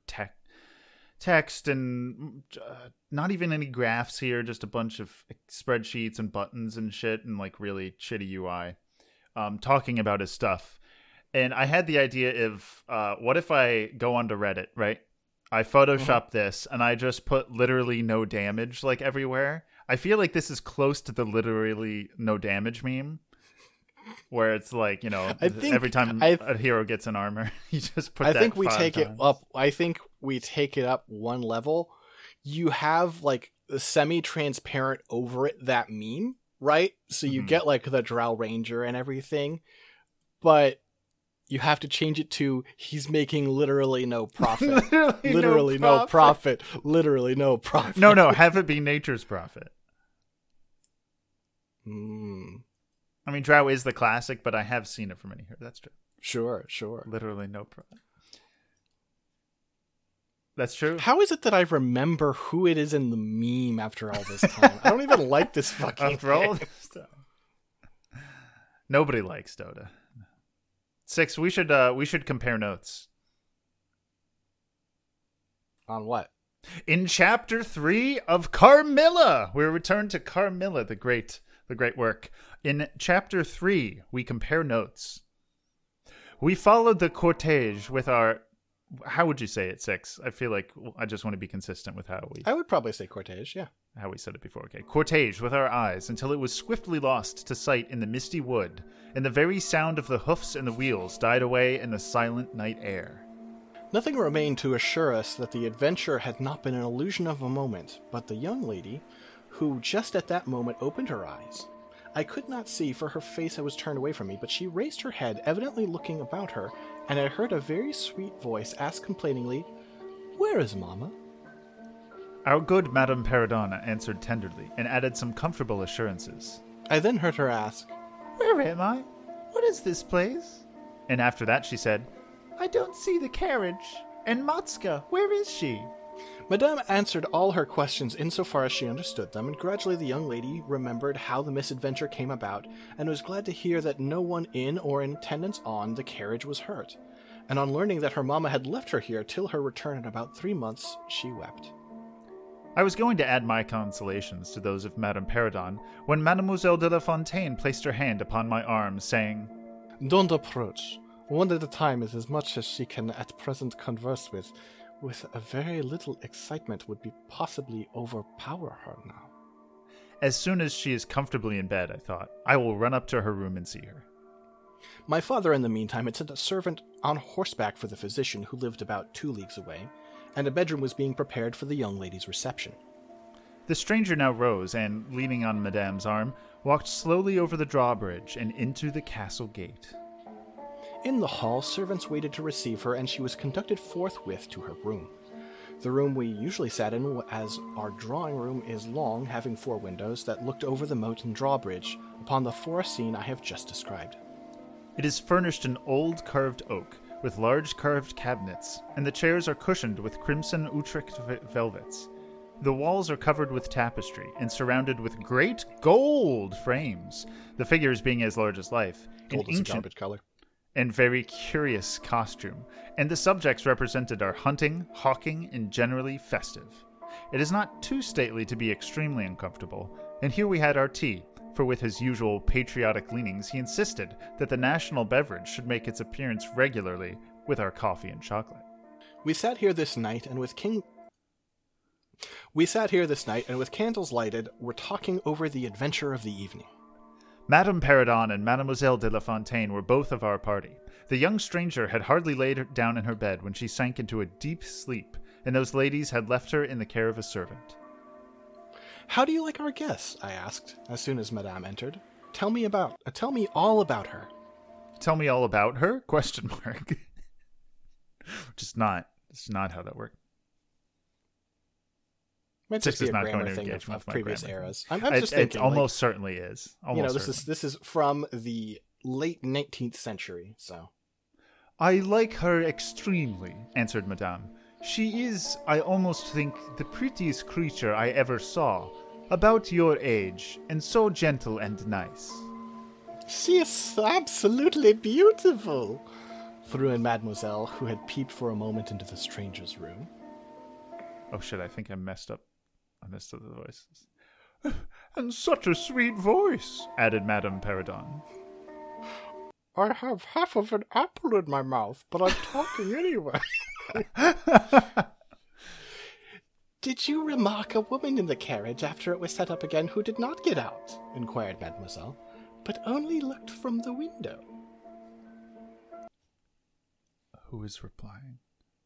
text and not even any graphs here, just a bunch of spreadsheets and buttons and shit and like really shitty UI, talking about his stuff. And I had the idea of what if I go onto Reddit, right? I Photoshop this and I just put literally no damage like everywhere. I feel like this is close to the literally no damage meme. Where it's like, every time a hero gets an armor, you just put that I think we 5 take times. it up. I think we take it up one level. You have like the semi-transparent over it, that meme, right? So you get like the Drow Ranger and everything, but you have to change it to he's making literally no profit. Literally no profit. Literally no profit. No, have it be nature's profit. I mean, Drow is the classic, but I have seen it from in here. That's true. Sure. Literally no profit. That's true. How is it that I remember who it is in the meme after all this time? I don't even like this fucking after all thing. this time. Nobody likes Dota. 6, we should compare notes. On what? In Chapter 3 of Carmilla, we return to Carmilla, the great work. In Chapter 3, we compare notes. We followed the cortege with our... How would you say it, 6? I feel like I just want to be consistent with how we... I would probably say cortege, yeah. How we said it before. Okay. Cortege with our eyes until it was swiftly lost to sight in the misty wood, and the very sound of the hoofs and the wheels died away in the silent night air. Nothing remained to assure us that the adventure had not been an illusion of a moment, but the young lady, who just at that moment opened her eyes. I could not see, for her face was turned away from me, but she raised her head, evidently looking about her, and I heard a very sweet voice ask complainingly, "Where is Mama?" Our good Madame Peridana answered tenderly, and added some comfortable assurances. I then heard her ask, "Where am I? What is this place?" And after that she said, "I don't see the carriage. And Matska, where is she?" Madame answered all her questions insofar as she understood them, and gradually the young lady remembered how the misadventure came about, and was glad to hear that no one in or in attendance on the carriage was hurt. And on learning that her mamma had left her here till her return in about 3 months, she wept. I was going to add my consolations to those of Madame Perrodon when Mademoiselle de la Fontaine placed her hand upon my arm, saying, "Don't approach. One at a time is as much as she can at present converse with a very little excitement would be possibly overpower her now." As soon as she is comfortably in bed, I thought, I will run up to her room and see her. My father, in the meantime, had sent a servant on horseback for the physician, who lived about 2 leagues away, and a bedroom was being prepared for the young lady's reception. The stranger now rose and, leaning on Madame's arm, walked slowly over the drawbridge and into the castle gate. In the hall, servants waited to receive her, and she was conducted forthwith to her room. The room we usually sat in, as our drawing room is long, having 4 windows that looked over the moat and drawbridge upon the forest scene I have just described. It is furnished in old carved oak, with large carved cabinets, and the chairs are cushioned with crimson Utrecht velvets. The walls are covered with tapestry and surrounded with great gold frames, the figures being as large as life, Gold in is a ancient garbage color. and very curious costume, and the subjects represented are hunting, hawking, and generally festive. It is not too stately to be extremely uncomfortable, and here we had our tea, for with his usual patriotic leanings he insisted that the national beverage should make its appearance regularly with our coffee and chocolate. We sat here this night, and with candles lighted, were talking over the adventure of the evening. Madame Perrodon and Mademoiselle de la Fontaine were both of our party. The young stranger had hardly laid her down in her bed when she sank into a deep sleep, and those ladies had left her in the care of a servant. "How do you like our guests?" I asked, as soon as Madame entered. Tell me all about her." Tell me all about her? Question mark. It's not how that works. Might just be a grammar thing of previous eras. I'm just thinking, it almost certainly is. This is from the late 19th century, so. "I like her extremely," answered Madame. "She is, I almost think, the prettiest creature I ever saw, about your age, and so gentle and nice." "She is absolutely beautiful," threw in Mademoiselle, who had peeped for a moment into the stranger's room. Oh shit, I think I messed up the voices. "And such a sweet voice," added Madame Perrodon. "I have half of an apple in my mouth, but I'm talking anyway." "Did you remark a woman in the carriage after it was set up again who did not get out?" inquired Mademoiselle, "but only looked from the window." Who is replying?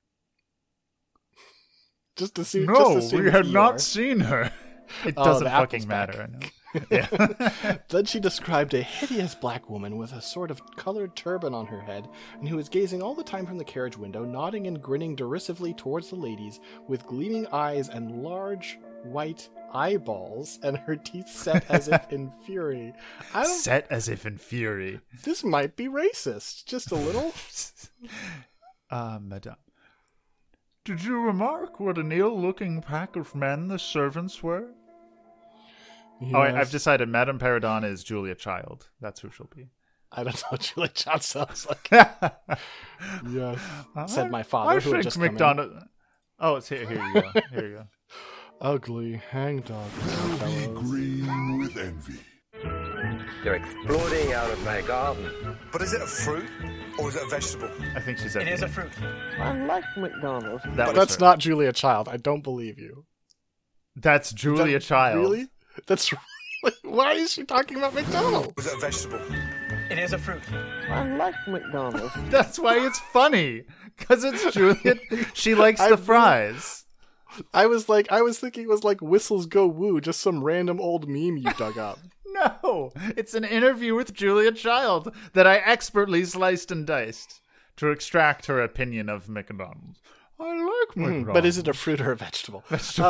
Just to see. No, just to we had not seen her. It doesn't fucking matter. I know. Yeah. Then she described a hideous black woman with a sort of colored turban on her head, and who was gazing all the time from the carriage window, nodding and grinning derisively towards the ladies, with gleaming eyes and large white eyeballs, and her teeth set as if in fury. Set as if in fury. This might be racist, just a little. Madame, did you remark what an ill-looking pack of men the servants were? Yes. Oh, I've decided Madame Perrodon is Julia Child. That's who she'll be. I don't know what Julia Child sounds like. Yes. Said my father, who had just come in. Oh, it's here. Here you go. Here you go. Ugly hangdog. I'll be green with envy. You're exploding out of my garden. But is it a fruit or is it a vegetable? I think she said it is a fruit. I like McDonald's. That's not Julia Child. I don't believe you. That's Julia Child. Really? That's really... Why is she talking about McDonald's? Is it a vegetable? It is a fruit. I like McDonald's. That's why it's funny. Because it's Julia. She likes the fries. I was thinking it was like Whistles Go Woo, just some random old meme you dug up. No, it's an interview with Julia Child that I expertly sliced and diced to extract her opinion of McDonald's. I like McDonald's. But is it a fruit or a vegetable?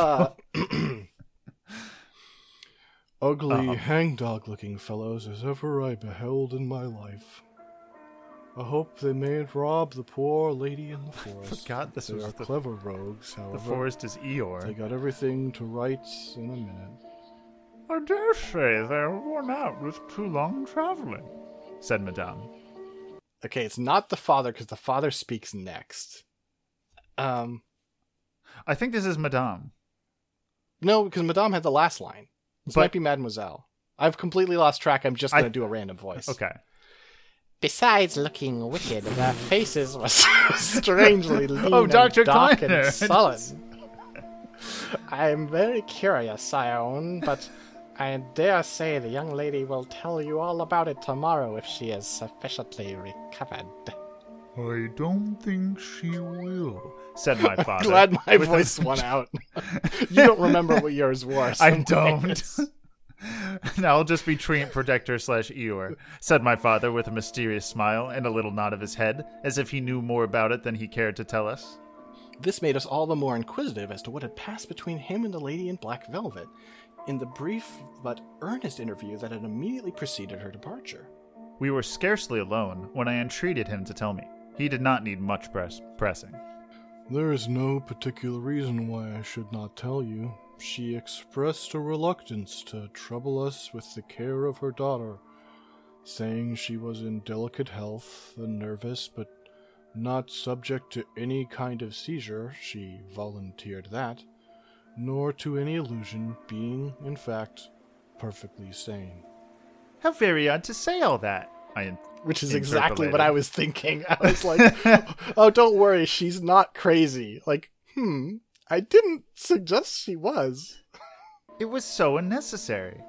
Ugly hangdog-looking fellows as ever I beheld in my life. I hope they mayn't rob the poor lady in the forest. I forgot this was the clever rogues, however. The forest is Eeyore. They got everything to rights in a minute. I dare say they're worn out with too long traveling, said Madame. Okay, it's not the father, because the father speaks next. I think this is Madame. No, because Madame had the last line. This might be Mademoiselle. I've completely lost track. I'm just going to do a random voice. Okay. Besides looking wicked, their faces were strangely lean Oh, Dr. and dark Kleiner. and sullen. I am very curious, Ione, but I dare say the young lady will tell you all about it tomorrow if she is sufficiently recovered. I don't think she will, said my father. Glad my voice won out. You don't remember what yours was. I don't. Now I'll just be Treant Protector / Eeyore, said my father with a mysterious smile and a little nod of his head, as if he knew more about it than he cared to tell us. This made us all the more inquisitive as to what had passed between him and the lady in black velvet in the brief but earnest interview that had immediately preceded her departure. We were scarcely alone when I entreated him to tell me. He did not need much pressing. There is no particular reason why I should not tell you. She expressed a reluctance to trouble us with the care of her daughter, saying she was in delicate health and nervous, but not subject to any kind of seizure, she volunteered that, nor to any illusion, being, in fact, perfectly sane. How very odd to say all that, Which is exactly what I was thinking. I was like, oh, don't worry, she's not crazy. Like, I didn't suggest she was. It was so unnecessary.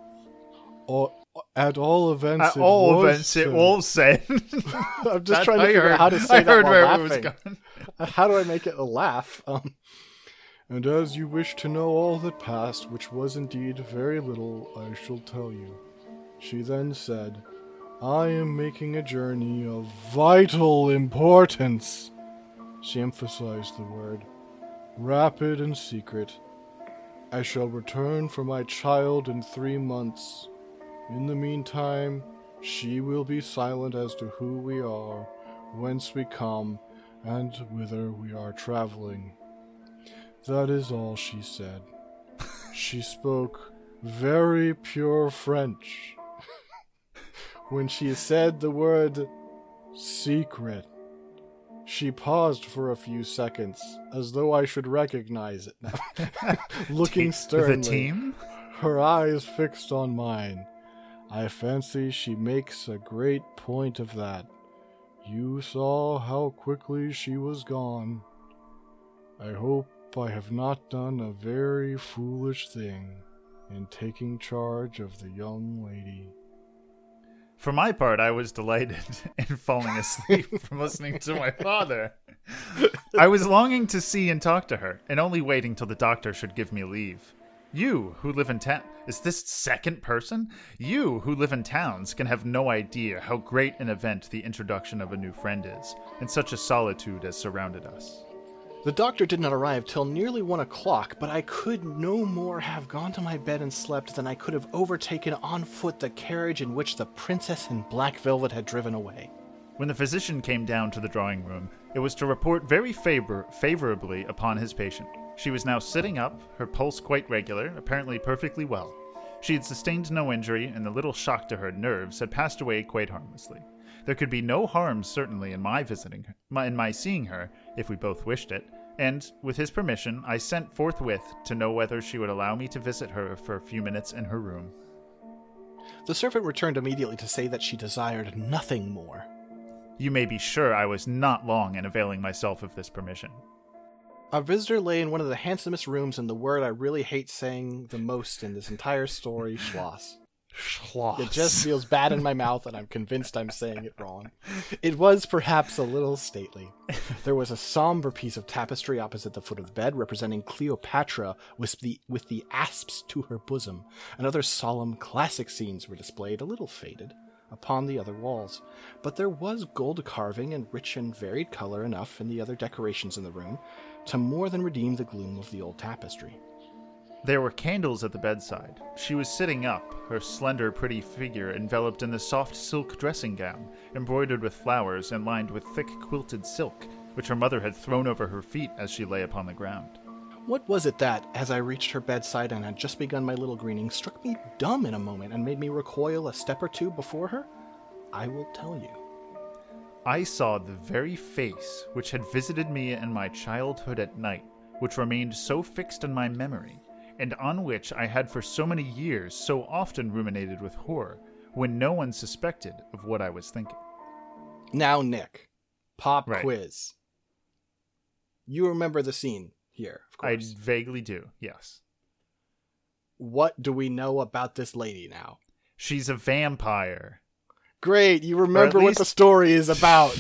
At all events, it was said. I'm just trying to figure out how to say that while laughing. How do I make it a laugh? And as you wish to know all that passed, which was indeed very little, I shall tell you. She then said, I am making a journey of vital importance. She emphasized the word. Rapid and secret. I shall return for my child in 3 months. In the meantime, she will be silent as to who we are, whence we come, and whither we are traveling. That is all she said. She spoke very pure French. When she said the word secret, she paused for a few seconds, as though I should recognize it now. Looking sternly, the team? Her eyes fixed on mine. I fancy she makes a great point of that. You saw how quickly she was gone. I hope I have not done a very foolish thing in taking charge of the young lady. For my part, I was delighted in falling asleep from listening to my father. I was longing to see and talk to her, and only waiting till the doctor should give me leave. You, who live in town... Is this second person? You, who live in towns, can have no idea how great an event the introduction of a new friend is, and such a solitude has surrounded us. The doctor did not arrive till nearly 1 o'clock, but I could no more have gone to my bed and slept than I could have overtaken on foot the carriage in which the princess in black velvet had driven away. When the physician came down to the drawing room, it was to report very favorably upon his patient. She was now sitting up, her pulse quite regular, apparently perfectly well. She had sustained no injury, and the little shock to her nerves had passed away quite harmlessly. There could be no harm, certainly, in my seeing her, if we both wished it, and, with his permission, I sent forthwith to know whether she would allow me to visit her for a few minutes in her room. The servant returned immediately to say that she desired nothing more. You may be sure I was not long in availing myself of this permission. Our visitor lay in one of the handsomest rooms in the word I really hate saying the most in this entire story, Schloss. Schloss. It just feels bad in my mouth, and I'm convinced I'm saying it wrong. It was perhaps a little stately. There was a somber piece of tapestry opposite the foot of the bed, representing Cleopatra with the asps to her bosom, and other solemn classic scenes were displayed, a little faded, upon the other walls. But there was gold carving and rich and varied color enough in the other decorations in the room to more than redeem the gloom of the old tapestry. There were candles at the bedside. She was sitting up, her slender, pretty figure enveloped in the soft silk dressing gown, embroidered with flowers and lined with thick quilted silk, which her mother had thrown over her feet as she lay upon the ground. What was it that, as I reached her bedside and had just begun my little greening, struck me dumb in a moment and made me recoil a step or two before her? I will tell you. I saw the very face which had visited me in my childhood at night, which remained so fixed in my memory, and on which I had for so many years so often ruminated with horror, when no one suspected of what I was thinking. Now, Nick, pop quiz. You remember the scene here, of course. I vaguely do, yes. What do we know about this lady now? She's a vampire. Great, you remember what the story is about.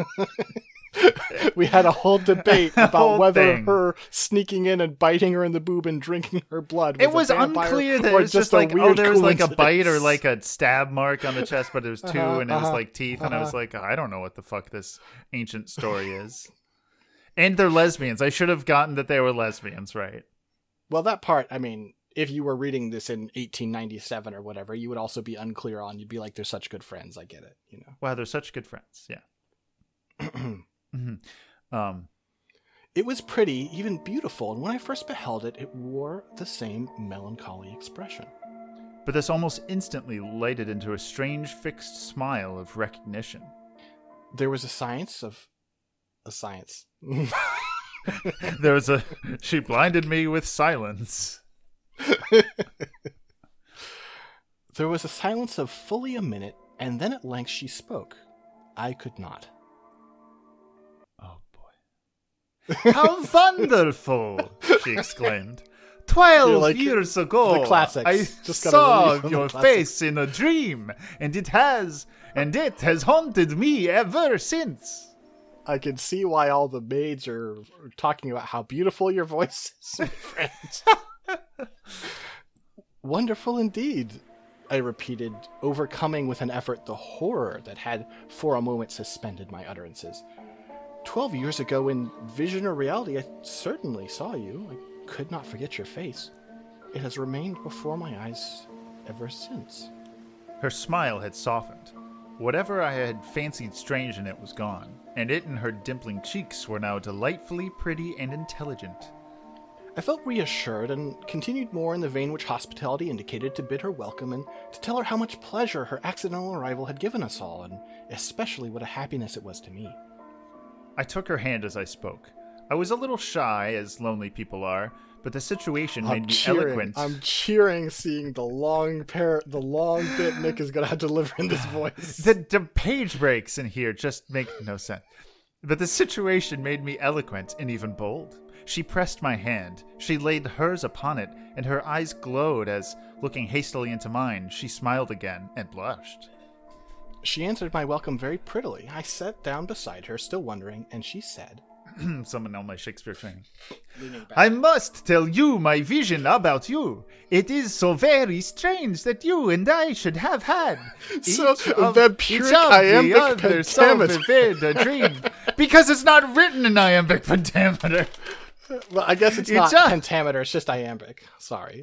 We had a whole debate about whether her sneaking in and biting her in the boob and drinking her blood was unclear that it was just like, oh, there was like a bite or like a stab mark on the chest, but it was two and it was like teeth, and I was like, I don't know what the fuck this ancient story is. And they're lesbians. I should have gotten that they were lesbians, right? Well, that part, I mean, if you were reading this in 1897 or whatever, you would also be unclear on. You'd be like, they're such good friends. I get it, you know. Wow, they're such good friends. Yeah. It was pretty, even beautiful, and when I first beheld it, it wore the same melancholy expression. But this almost instantly lighted into a strange fixed smile of recognition. There was a science. She blinded me with silence. There was a silence of fully a minute, and then at length she spoke. I could not. How wonderful! She exclaimed. 12 years ago, the classics. I saw your face in a dream, and it has haunted me ever since. I can see why all the maids are talking about how beautiful your voice is, my friend. Wonderful indeed, I repeated, overcoming with an effort the horror that had for a moment suspended my utterances. 12 years ago, in vision or reality, I certainly saw you. I could not forget your face. It has remained before my eyes ever since. Her smile had softened. Whatever I had fancied strange in it was gone, and it and her dimpling cheeks were now delightfully pretty and intelligent. I felt reassured and continued more in the vein which hospitality indicated, to bid her welcome and to tell her how much pleasure her accidental arrival had given us all, and especially what a happiness it was to me. I took her hand as I spoke. I was a little shy, as lonely people are, but the situation made me eloquent. I'm cheering, seeing the long bit Nick is going to have to deliver in this voice. The page breaks in here just make no sense. But the situation made me eloquent and even bold. She pressed my hand, she laid hers upon it, and her eyes glowed as, looking hastily into mine, she smiled again and blushed. She answered my welcome very prettily. I sat down beside her, still wondering, and she said... Someone on my Shakespeare training. I must tell you my vision about you. It is so very strange that you and I should have had each of the other so vivid a dream. Because it's not written in iambic pentameter. Well, I guess it's not pentameter, it's just iambic. Sorry.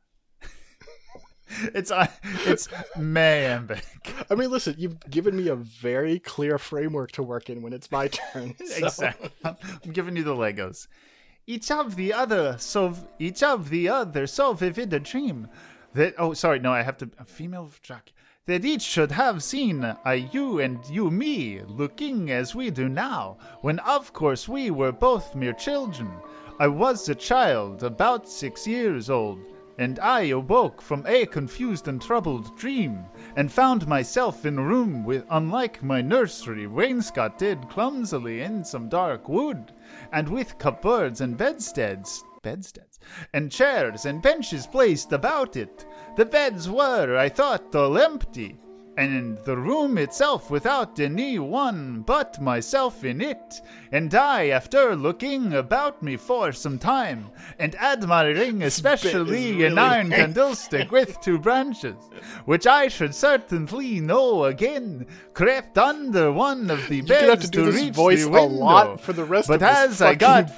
It's iambic. I mean, listen, you've given me a very clear framework to work in when it's my turn. So. Exactly. I'm giving you the Legos. Each of the other so vivid a dream that I have to female jockey that each should have seen you and you me looking as we do now, when of course we were both mere children. I was a child about 6 years old, and I awoke from a confused and troubled dream, and found myself in a room with, unlike my nursery, wainscoted clumsily in some dark wood, and with cupboards and bedsteads, and chairs and benches placed about it. The beds were, I thought, all empty, and the room itself without any one but myself in it, and I, after looking about me for some time, and admiring especially an iron candlestick with 2 branches, which I should certainly know again, crept under one of the beds to reach the window. A lot for the rest but of as I got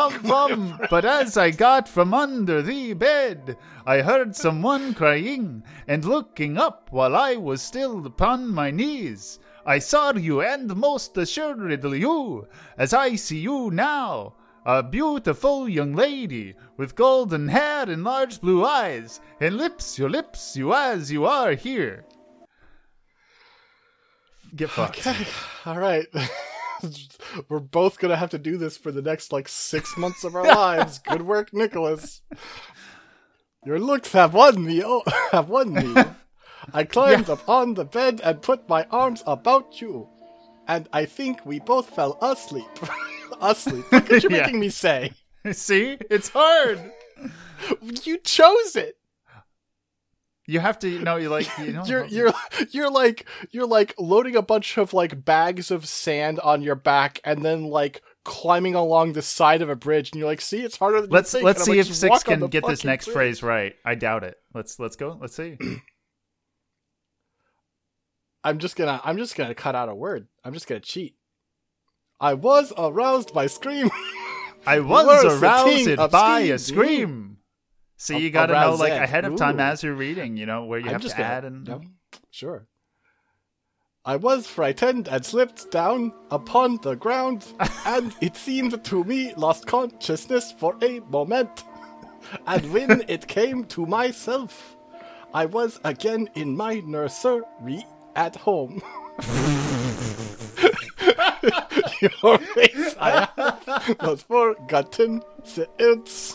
from under the bed, I heard someone crying, and looking up while I was still upon my knees, I saw you, and most assuredly you, as I see you now, a beautiful young lady, with golden hair and large blue eyes, and your lips, you as you are here. Get fucked. Okay, all right. We're both going to have to do this for the next, 6 months of our lives. Good work, Nicholas. Your looks have won me. Oh, have won me. I climbed upon the bed and put my arms about you, and I think we both fell asleep. Asleep. Look what you're making me say. See, it's hard. You chose it. You have to know. You're like loading a bunch of like bags of sand on your back and then like climbing along the side of a bridge, and you're like, see, it's harder than let's you think. Let's and see like, if just Six walk on can the get this fucking next bridge. phrase right. I doubt it. Let's go. Let's see. I'm just gonna cut out a word. I'm just gonna cheat. I was aroused by scream. I was aroused by a scream. See, you got to know like ahead of time as you're reading, where you have to add and... Yep, sure. I was frightened and slipped down upon the ground, and it seemed to me lost consciousness for a moment. And when it came to myself, I was again in my nursery at home. Your face I have was forgotten since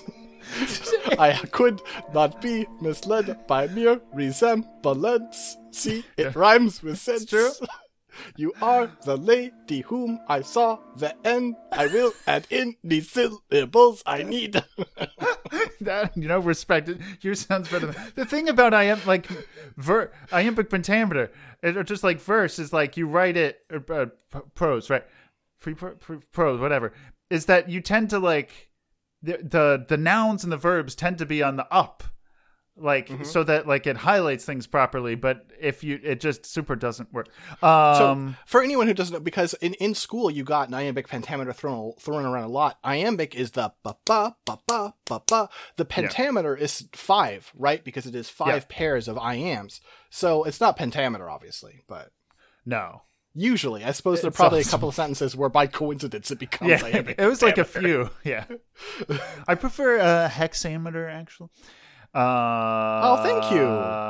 I could not be misled by mere resemblance. See, it rhymes with sense. True. You are the lady whom I saw then. I will add in the syllables I need. That, respect it. Yours sounds better than... The thing about iambic pentameter, or just like verse, is like you write it, prose, right? Prose, whatever, is that you tend to like the nouns and the verbs tend to be on the up, like so that like it highlights things properly. But if it just super doesn't work. So for anyone who doesn't know, because in school you got an iambic pentameter thrown around a lot. Iambic is the ba ba ba ba ba ba. The pentameter is 5, right? Because it is 5 pairs of iambs. So it's not pentameter, obviously, but no. Usually, I suppose there are probably a couple of sentences where by coincidence it becomes iambic. It was like a few, I prefer hexameter, actually. Oh, thank you.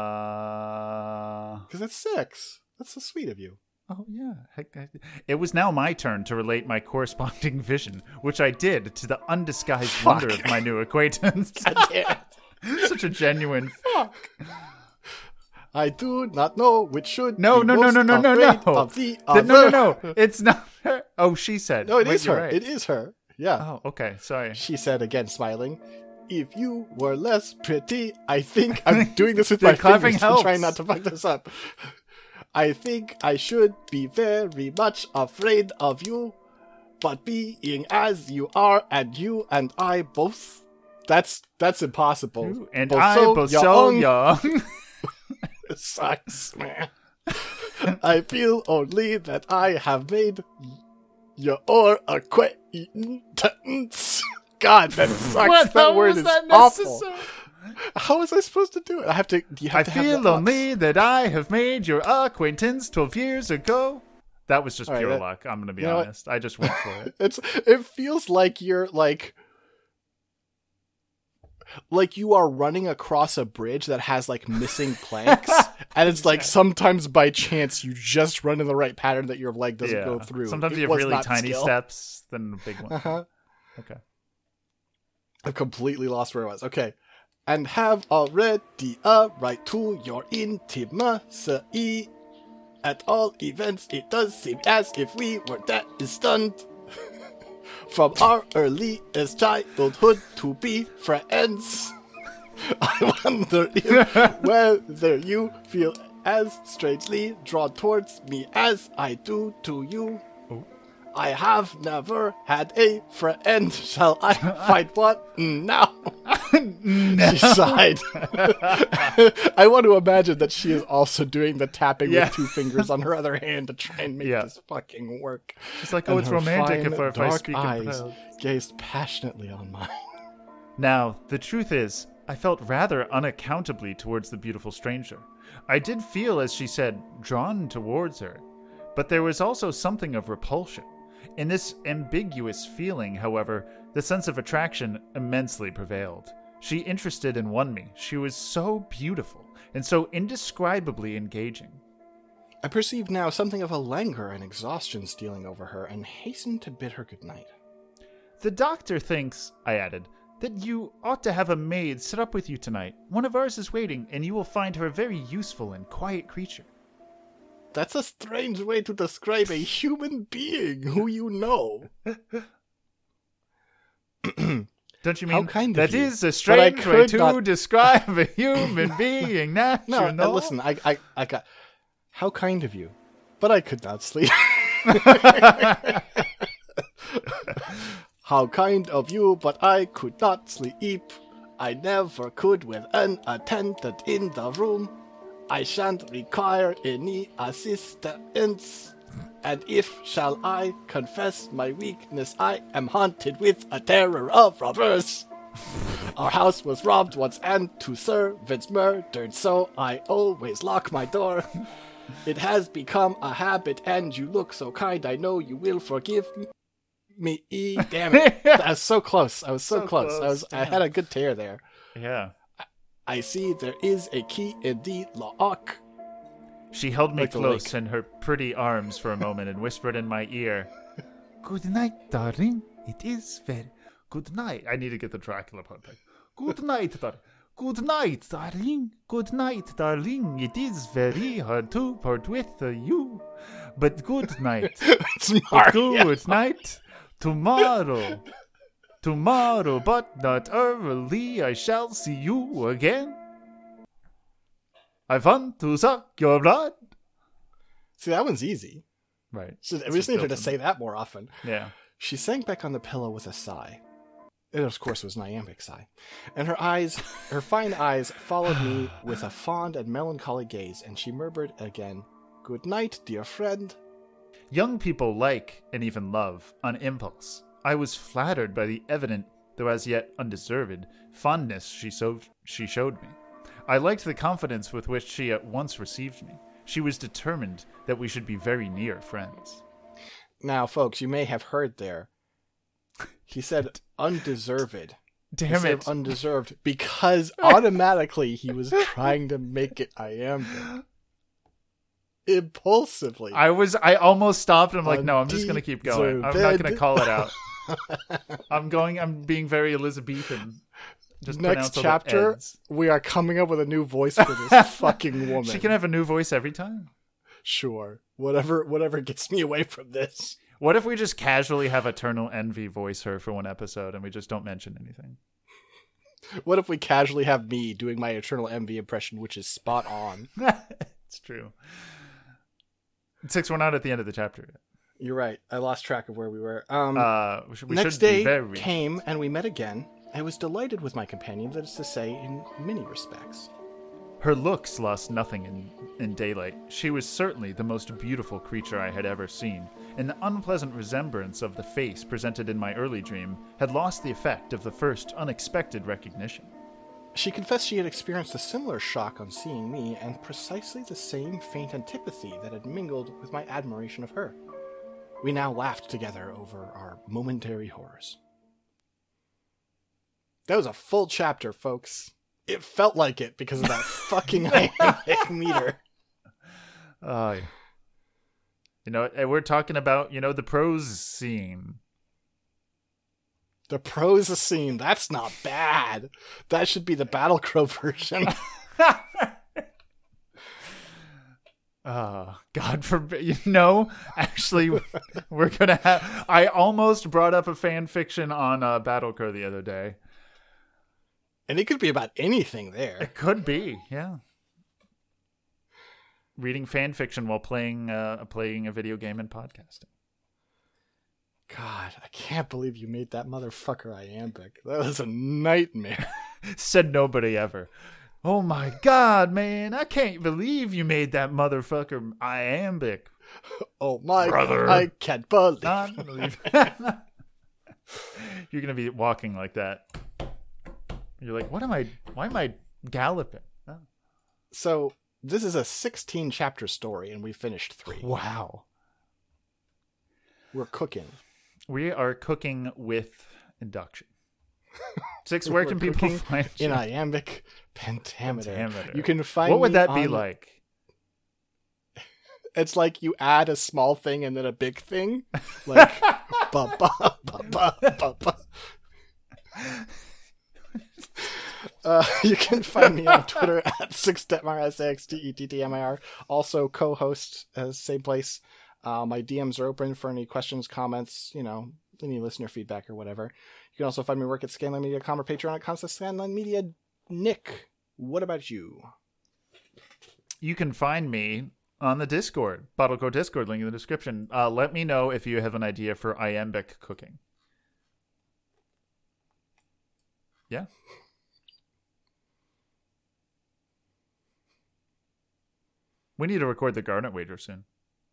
Because that's 6. That's so sweet of you. Oh, yeah. It was now my turn to relate my corresponding vision, which I did to the undisguised wonder of my new acquaintance. Such a genuine fuck. I do not know which should no. be most afraid of the other. No. It's not her. Oh, she said. No, it is her. Right. It is her. Yeah. Oh, okay. Sorry. She said again, smiling, if you were less pretty, I think... I'm doing this with my fingers. I'm trying not to fuck this up. I think I should be very much afraid of you, but being as you are, and you and I both... That's impossible. You and both so young. It sucks, man. I feel only that I have made your acquaintance. God, that sucks. That word is awful. How was I supposed to do it? I feel only that I have made your acquaintance 12 years ago. That was just pure luck. I'm going to be honest. I just went for it. It feels like you're like you are running across a bridge that has like missing planks, and it's like sometimes by chance you just run in the right pattern that your leg doesn't go through. Sometimes you have really tiny steps than a big one. Okay. I've completely lost where I was. Okay. And have already a right to your intimacy. At all events, it does seem as if we were that stunned. From our earliest childhood to be friends. I wonder whether you feel as strangely drawn towards me as I do to you. Oh. I have never had a friend. Shall I find one now? No. She sighed. I want to imagine that she is also doing the tapping with 2 fingers on her other hand to try and make this fucking work. It's like, it's romantic if I speak in eyes gazed passionately on mine. Now, the truth is, I felt rather unaccountably towards the beautiful stranger. I did feel, as she said, drawn towards her, but there was also something of repulsion. In this ambiguous feeling, however, the sense of attraction immensely prevailed. She interested and won me. She was so beautiful and so indescribably engaging. I perceived now something of a languor and exhaustion stealing over her, and hastened to bid her good night. The doctor thinks, I added, that you ought to have a maid sit up with you tonight. One of ours is waiting, and you will find her a very useful and quiet creature. That's a strange way to describe a human being who you know. Don't you mean How kind of that you. is a But I strange way could to not- describe a human being? Natural. No, listen, I got... How kind of you. But I could not sleep. How kind of you, but I could not sleep. I never could with an attendant in the room. I shan't require any assistance. And if shall I confess my weakness, I am haunted with a terror of robbers. Our house was robbed once and 2 servants murdered, so I always lock my door. It has become a habit, and you look so kind, I know you will forgive me. Damn it. I was so close. I was so close. I had a good tear there. Yeah. I see there is a key in the lock. She held me Like the close lake. in her pretty arms for a moment and whispered in my ear, "Good night, darling. It is very good night." I need to get the Dracula part back. Good night, darling. Good night, darling. Good night, darling. It is very hard to part with you, but good night. Good night. Tomorrow, but not early, I shall see you again. I want to suck your blood. See, that one's easy. Right. We just need her to say that more often. Yeah. She sank back on the pillow with a sigh. It, of course, was an iambic sigh. And her fine eyes followed me with a fond and melancholy gaze, and she murmured again, "Good night, dear friend." Young people like, and even love, on impulse. I was flattered by the evident, though as yet undeserved, fondness she showed me. I liked the confidence with which she at once received me. She was determined that we should be very near friends. Now, folks, you may have heard there. He said undeserved. Damn instead it. of undeserved, because automatically he was trying to make it iambic. Impulsively. I almost stopped and I'm like, no, I'm just going to keep going. I'm not going to call it out. I'm being very Elizabethan. Just Next pronounce all the chapter, Eds. we are coming up with a new voice for this fucking woman. She can have a new voice every time. Sure. Whatever gets me away from this. What if we just casually have Eternal Envy voice her for one episode and we just don't mention anything? What if we casually have me doing my Eternal Envy impression, which is spot on? It's true. 6, we're not at the end of the chapter. You're right. I lost track of where we were. We next should be day very... came and we met again. I was delighted with my companion, that is to say, in many respects. Her looks lost nothing in daylight. She was certainly the most beautiful creature I had ever seen, and the unpleasant resemblance of the face presented in my early dream had lost the effect of the first unexpected recognition. She confessed she had experienced a similar shock on seeing me, and precisely the same faint antipathy that had mingled with my admiration of her. We now laughed together over our momentary horrors. That was a full chapter, folks. It felt like it because of that fucking iambic meter. We're talking about, the prose scene. The prose scene, that's not bad. That should be the Battle Crow version. God forbid. Actually, we're going to have... I almost brought up a fan fiction on Battle Crow the other day. And it could be about anything there. It could be, yeah. Reading fan fiction while playing a video game and podcasting. God, I can't believe you made that motherfucker iambic. That was a nightmare. Said nobody ever. Oh my God, man. I can't believe you made that motherfucker iambic. Oh my brother. God, I can't believe. Not believe. You're going to be walking like that. You're like, why am I galloping? Oh. So, this is a 16 chapter story and we finished 3. Wow. We're cooking. We are cooking with induction. 6, where can people find you? In iambic pentameter. Pentameter. You can find What would me that be on... like? It's like you add a small thing and then a big thing. Like, ba ba ba ba ba ba. You can find me on Twitter at Sextetmire, SAXTETTMIR. Also co-host same place. My DMs are open for any questions, comments, any listener feedback or whatever. You can also find me work at ScanlineMedia.com or Patreon at /ScanlineMedia. Nick, what about you? You can find me on the Discord, Bottleco Discord, link in the description. Let me know if you have an idea for iambic cooking. Yeah. We need to record the Garnet wager soon.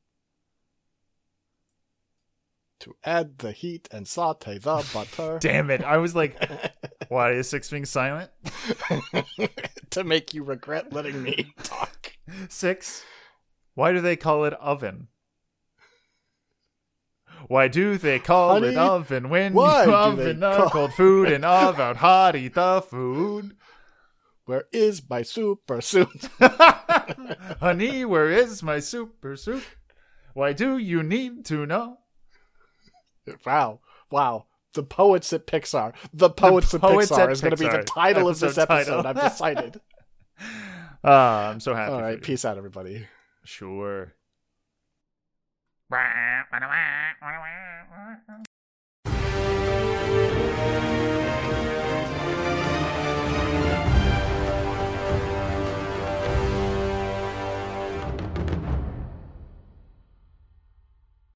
To add the heat and saute the butter. Damn it. I was like, why is Six being silent? To make you regret letting me talk. Six, why do they call it oven? Why do they call it oven when you oven the cold food and about hot eat the food? Where is my super soup? Honey, where is my super soup? Why do you need to know? Wow. The poets at Pixar. The poets at Pixar is going to be the title of this episode. I've decided. I'm so happy. All right. Peace out, everybody. Sure.